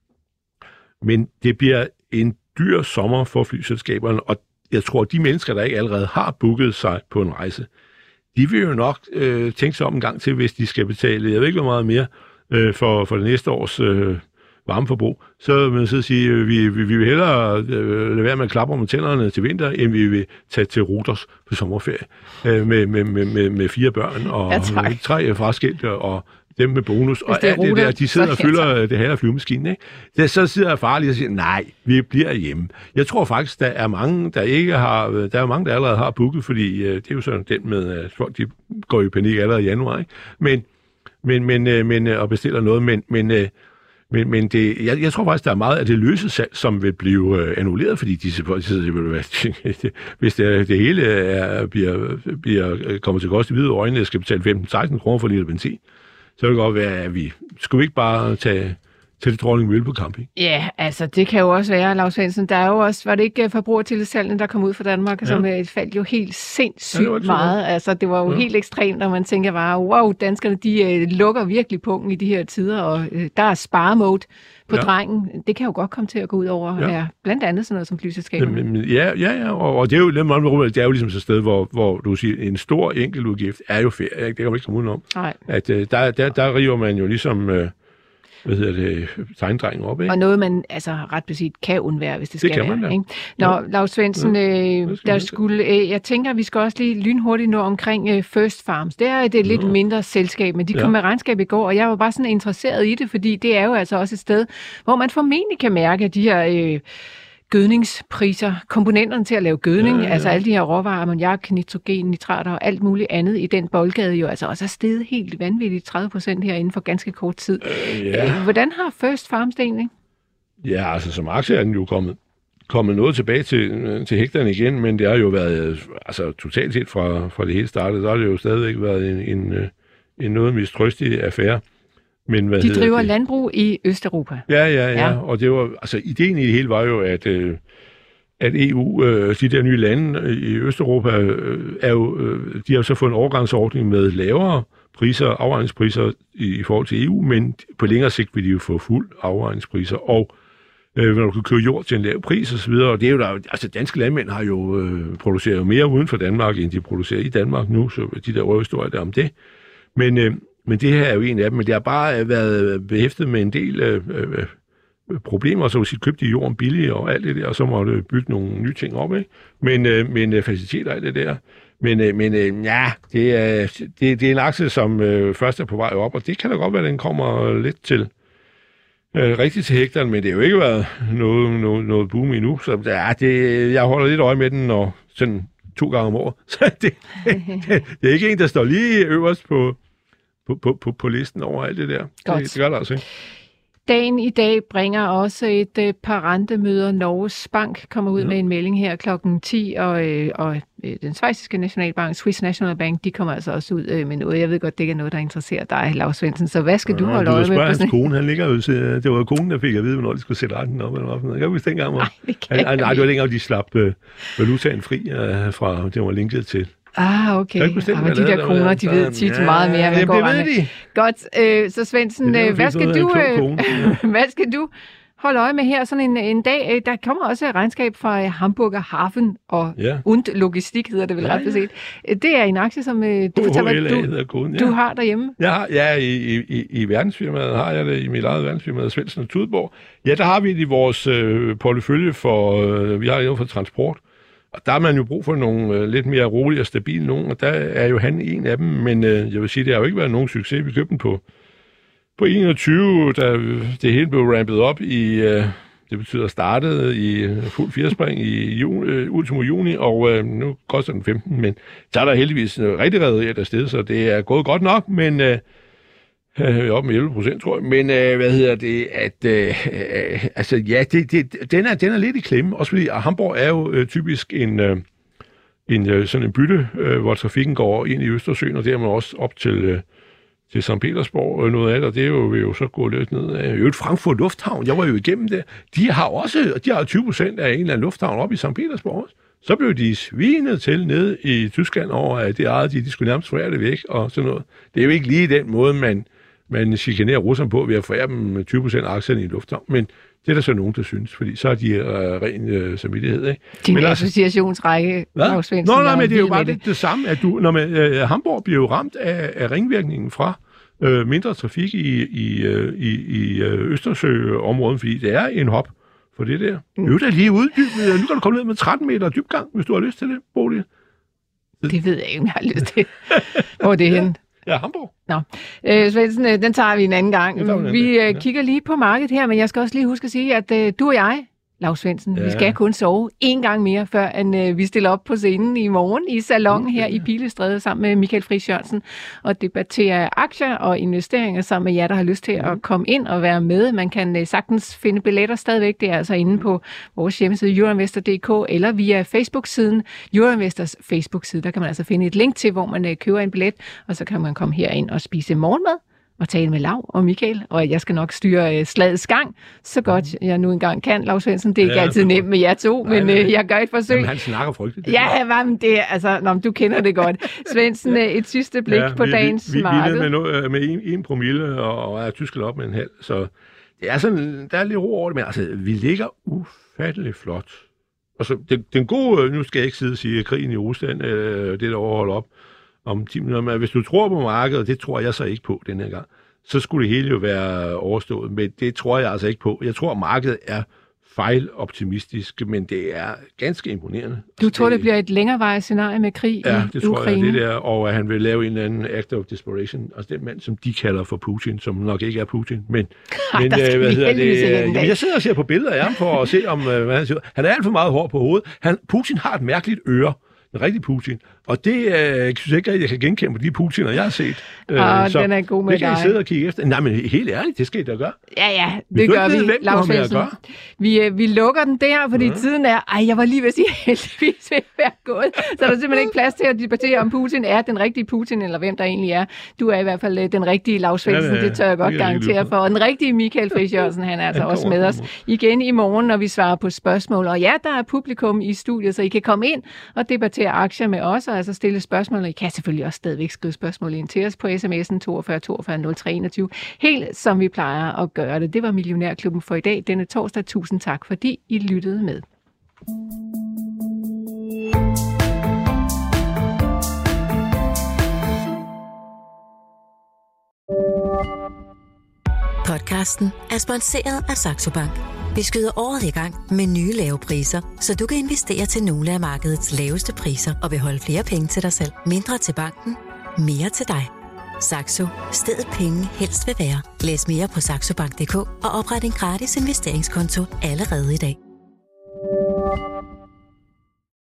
Speaker 5: men det bliver en dyr sommer for flyselskaberne, og jeg tror, at de mennesker, der ikke allerede har booket sig på en rejse, de vil jo nok øh, tænke sig om en gang til, hvis de skal betale, jeg ved ikke, hvor meget mere, øh, for, for det næste års øh, varmeforbrug. Så vil man så sige, øh, vi, vi, vi vil hellere øh, lade være med at klappe om tænderne til vinter, end vi vil tage til Ruders på sommerferie øh, med, med, med, med, med fire børn og ja, tre fraskilte og dem med bonus, og alt det der, de sidder og fylder det her flyvemaskinen, ikke? Det, så sidder jeg farligt og siger, nej, vi bliver hjemme. Jeg tror faktisk, der er mange, der ikke har, der er mange, der allerede har booket, fordi det er jo sådan den med, at folk de går i panik allerede i januar, ikke? Men, men, men, men og bestiller noget, men, men, men, men det, jeg, jeg tror faktisk, der er meget af det løse salg, som vil blive annulleret, fordi disse folk sidder, det vil være, hvis det, det hele er, bliver, bliver, kommer til kost i hvide øjne, jeg skal betale femten til seksten kroner for liter benzin, så vil det godt være, at vi skulle vi ikke bare tage til Dronning Mølle på camping.
Speaker 3: Ja, altså det kan jo også være, Lars Svendsen. Der er jo også, var det ikke forbrugertilsalgene, der kom ud fra Danmark, ja. som faldt jo helt sindssygt ja, meget. Noget. Altså det var jo ja. helt ekstremt, når man tænker bare, wow, danskerne de uh, lukker virkelig punkten i de her tider, og uh, der er sparemode på ja. drengen. Det kan jo godt komme til at gå ud over ja. Ja, blandt andet sådan noget som flyselskaberne.
Speaker 5: Ja, ja, ja, og, og det er jo lidt meget, det er jo ligesom et sted, hvor, hvor du siger, en stor enkeltudgift er jo ferie. Det kan man ikke komme udenom. Nej. At uh, der, der, der river man jo ligesom Uh, hvad hedder det, tegndrengen op, ikke?
Speaker 3: Og noget, man altså ret beset kan undvære, hvis det skal
Speaker 5: det kan
Speaker 3: være.
Speaker 5: Man,
Speaker 3: ikke? Nå, ja. Lars Svendsen, ja. øh, der skulle, øh, jeg tænker, vi skal også lige lynhurtigt nå omkring øh, First Farms. Det er et øh, lidt mindre selskab, men de ja. kom med regnskab i går, og jeg var bare sådan interesseret i det, fordi det er jo altså også et sted, hvor man formentlig kan mærke de her Øh, gødningspriser, komponenterne til at lave gødning, ja, ja. altså alle de her råvarer, ammoniak, nitrogen, nitrater og alt muligt andet i den boldgade jo altså også er steget helt vanvittigt tredive procent her inden for ganske kort tid. Øh, ja. Hvordan har First Farms det egentlig?
Speaker 5: Ja, altså som aktie er den jo kommet, kommet noget tilbage til, til hektaren igen, men det har jo været, altså totalt set fra, fra det hele startede, der har det jo stadigvæk været en, en, en noget mistrøstig affære. Men, hvad
Speaker 3: de driver det? landbrug i Østeuropa.
Speaker 5: Ja, ja, ja, ja. Og det var, altså ideen i det hele var jo, at, øh, at E U, øh, de der nye lande i Østeuropa, øh, er jo, øh, de har så fået en overgangsordning med lavere priser, afregningspriser i, i forhold til E U, men på længere sigt vil de jo få fuld afregningspriser, og øh, når du kan købe jord til en lav pris og så videre, og det er jo der, altså danske landmænd har jo øh, produceret mere uden for Danmark, end de producerer i Danmark nu, så de der røvhistorier der om det. Men, øh, men det her er jo en af dem, men det har bare været behæftet med en del øh, øh, problemer, så hvis I købte jorden billigt og alt det der, og så måtte bygge nogle nye ting op, ikke? Men, øh, men øh, faciliteter og alt det der. Men, øh, men øh, ja, det er, det, det er en aktie, som øh, først er på vej op, og det kan da godt være, at den kommer lidt til øh, rigtigt til hektaren, men det har jo ikke været noget, noget, noget boom endnu, så ja, det, jeg holder lidt øje med den, og sådan to gange om året. Så det, det, det er ikke en, der står lige øverst på, på, på, på, på listen over alt det der. Det, det gør det altså ikke.
Speaker 3: Dagen i dag bringer også et øh, par rentemøder. Norges Bank kommer ud ja. med en melding her klokken ti, og, øh, og øh, den schweiziske nationalbank, Swiss National Bank, de kommer altså også ud øh, med noget. Jeg ved godt, det ikke er noget, der interesserer dig, Lars Svendsen, så hvad skal ja, du holde øje med? Du
Speaker 5: spørge hans kone, han ligger jo, det var konen, der fik at vide, hvornår de skulle sætte renten op. Eller hvad. Jeg kan huske dengang,
Speaker 3: nej, det kan
Speaker 5: han, nej, det var dengang, de slap øh, valutaen fri øh, fra, det var linket til.
Speaker 3: Ah, okay. Bestemme, ja, men de der kroner, de ved tit ja, meget mere, end går
Speaker 5: det ved de.
Speaker 3: Godt, øh, så Svendsen, øh, hvad, skal du, øh, hvad skal du holde øje med her sådan en, en dag? Der kommer også et regnskab fra Hamburger Hafen og ja. Und Logistik, hedder det vel ja, ret beset. Ja. Det er en aktie, som øh, du fortæller, du,
Speaker 5: koden, ja.
Speaker 3: du har derhjemme.
Speaker 5: Jeg har, ja, i, i, i verdensfirmaet har jeg det, i mit eget verdensfirma, Svendsen og Tudborg. Ja, der har vi det i vores øh, portefølje for, øh, vi har det for transport. Og der har man jo brug for nogle øh, lidt mere rolige og stabile nogen, og der er jo han en af dem, men øh, jeg vil sige, det har jo ikke været nogen succes. Vi købte den på, på enogtyve, da det hele blev rampet op i, øh, det betyder startet i fuld firespring i juni, øh, ultimo juni, og øh, nu koster den femten, men så er der heldigvis øh, rigtig reddet af sted, så det er gået godt nok, men øh, øh, op med elleve procent, tror jeg. Men øh, hvad hedder det, at øh, øh, altså ja, det, det, den, er, den er lidt i klemme, også fordi Hamburg er jo øh, typisk en, øh, en øh, sådan en bytte, øh, hvor trafikken går ind i Østersøen, og dermed også op til, øh, til Sankt Petersborg og noget af det, og det er jo, vil jo så gå lidt ned af. Jo, Frankfurt Lufthavn, jeg var jo igennem det, de har også, de har tyve procent af en eller anden lufthavn op i Sankt Petersborg også. Så blev de svinet til nede i Tyskland over, at det ejede de, de skulle nærmest forære det væk og sådan noget. Det er jo ikke lige den måde, man man chikanerer russerne på ved at forære dem tyve procent aktierne i lufthavn, men det er der så nogen, der synes, fordi så er de øh, ren øh, samvittighed, ikke?
Speaker 3: Din men associationsrække,
Speaker 5: Lars Svendsen. Nå, nej, men det er jo bare det, det samme, at du, når man, øh, Hamburg bliver jo ramt af, af ringvirkningen fra øh, mindre trafik i, i, øh, i, i Østersøområdet, fordi det er en hop for det der. Mm. Nu er der lige uddybet, nu kan du komme ned med tretten meter dybgang, hvis du har lyst til det, Bodil.
Speaker 3: Det ved jeg ikke, om jeg har lyst til. Hvor er det henne?
Speaker 5: Ja, Hamburg.
Speaker 3: Nå, øh, Svendsen, den tager vi en anden gang. En vi øh, kigger lige på markedet her, men jeg skal også lige huske at sige, at øh, du og jeg, Lars Svendsen, ja. vi skal kun sove en gang mere, før en, øh, vi stiller op på scenen i morgen i salongen her i Pilestræde sammen med Michael Friis Jørgensen og debatterer aktier og investeringer sammen med jer, der har lyst til at komme ind og være med. Man kan øh, sagtens finde billetter stadigvæk. Det er altså inde på vores hjemmeside euroinvestor punktum d k eller via Facebook-siden Euroinvestors Facebook-side. Der kan man altså finde et link til, hvor man øh, køber en billet, og så kan man komme herind og spise morgenmad og tale med Lav og Michael, og jeg skal nok styre øh, slagets gang, så godt jeg nu engang kan, Lars Svendsen. Det er ikke ja, altid nemt med jer to, nej, men øh, jeg gør et forsøg.
Speaker 5: Jamen, han snakker frygteligt.
Speaker 3: Ja, men det er, altså, nå, du kender det godt. Svendsen, ja. et sidste blik ja, på vi, dagens vi, vi, marked. Vi er med, noget, med en, en promille, og, og er Tyskland op med en halv, så det er sådan, der er lidt ro over det, men altså, vi ligger ufatteligt flot. Altså, den, den gode, nu skal jeg ikke sidde og sige, at krigen i Rusland, øh, det der overholder op, om ti minutter, men hvis du tror på markedet, og det tror jeg så ikke på den her gang, så skulle det hele jo være overstået, men det tror jeg altså ikke på. Jeg tror, at markedet er fejloptimistisk, men det er ganske imponerende. Du tror, det, det bliver et længerevarende scenarie med krig
Speaker 5: ja,
Speaker 3: i
Speaker 5: det tror
Speaker 3: Ukraine?
Speaker 5: Jeg, det der, og at han vil lave en eller anden act of desperation, altså den mand, som de kalder for Putin, som nok ikke er Putin, men,
Speaker 3: Ej,
Speaker 5: men øh, hvad hedder det? Jamen, jeg sidder og ser på billeder af ham for at se, om øh, hvad han siger. Han er alt for meget hår på hovedet. Han, Putin har et mærkeligt øre. En rigtig Putin. Og det øh, synes jeg ikke, at jeg kan genkende på de Putiner, jeg har set.
Speaker 3: Ah, så den er god med
Speaker 5: det kan
Speaker 3: dig.
Speaker 5: I sidde og kigge efter. Nej, men helt ærligt, det skal I da gøre.
Speaker 3: Ja, ja, det gør vi,
Speaker 5: ved,
Speaker 3: Lars Svendsen. Vi, øh, vi lukker den der, fordi ja. tiden er... Ej, jeg var lige ved at sige, heldigvis vil være gået. Så er der simpelthen ikke plads til at debattere, om Putin er den rigtige Putin, eller hvem der egentlig er. Du er i hvert fald øh, den rigtige Lars Svendsen, ja, ja, ja. Det tør jeg godt garantere for. Og den rigtige Michael Friis Jørgensen, han er altså også med os igen i morgen, når vi svarer på spørgsmål. Og ja, der er publikum i studiet, så I kan komme ind og debattere aktier med os, og altså stille spørgsmål. I kan selvfølgelig også stadigvæk skrive spørgsmål ind til os på sms'en toogfyrre toogfyrre nul tre enogtyve, helt som vi plejer at gøre det. Det var Millionærklubben for i dag, denne torsdag. Tusind tak, fordi I lyttede med.
Speaker 1: Podcasten er sponsoreret af Saxo Bank. Vi skyder året i gang med nye lave priser, så du kan investere til nogle af markedets laveste priser og beholde flere penge til dig selv. Mindre til banken, mere til dig. Saxo. Stedet penge helst vil være. Læs mere på saxobank punktum d k og opret en gratis investeringskonto allerede i dag.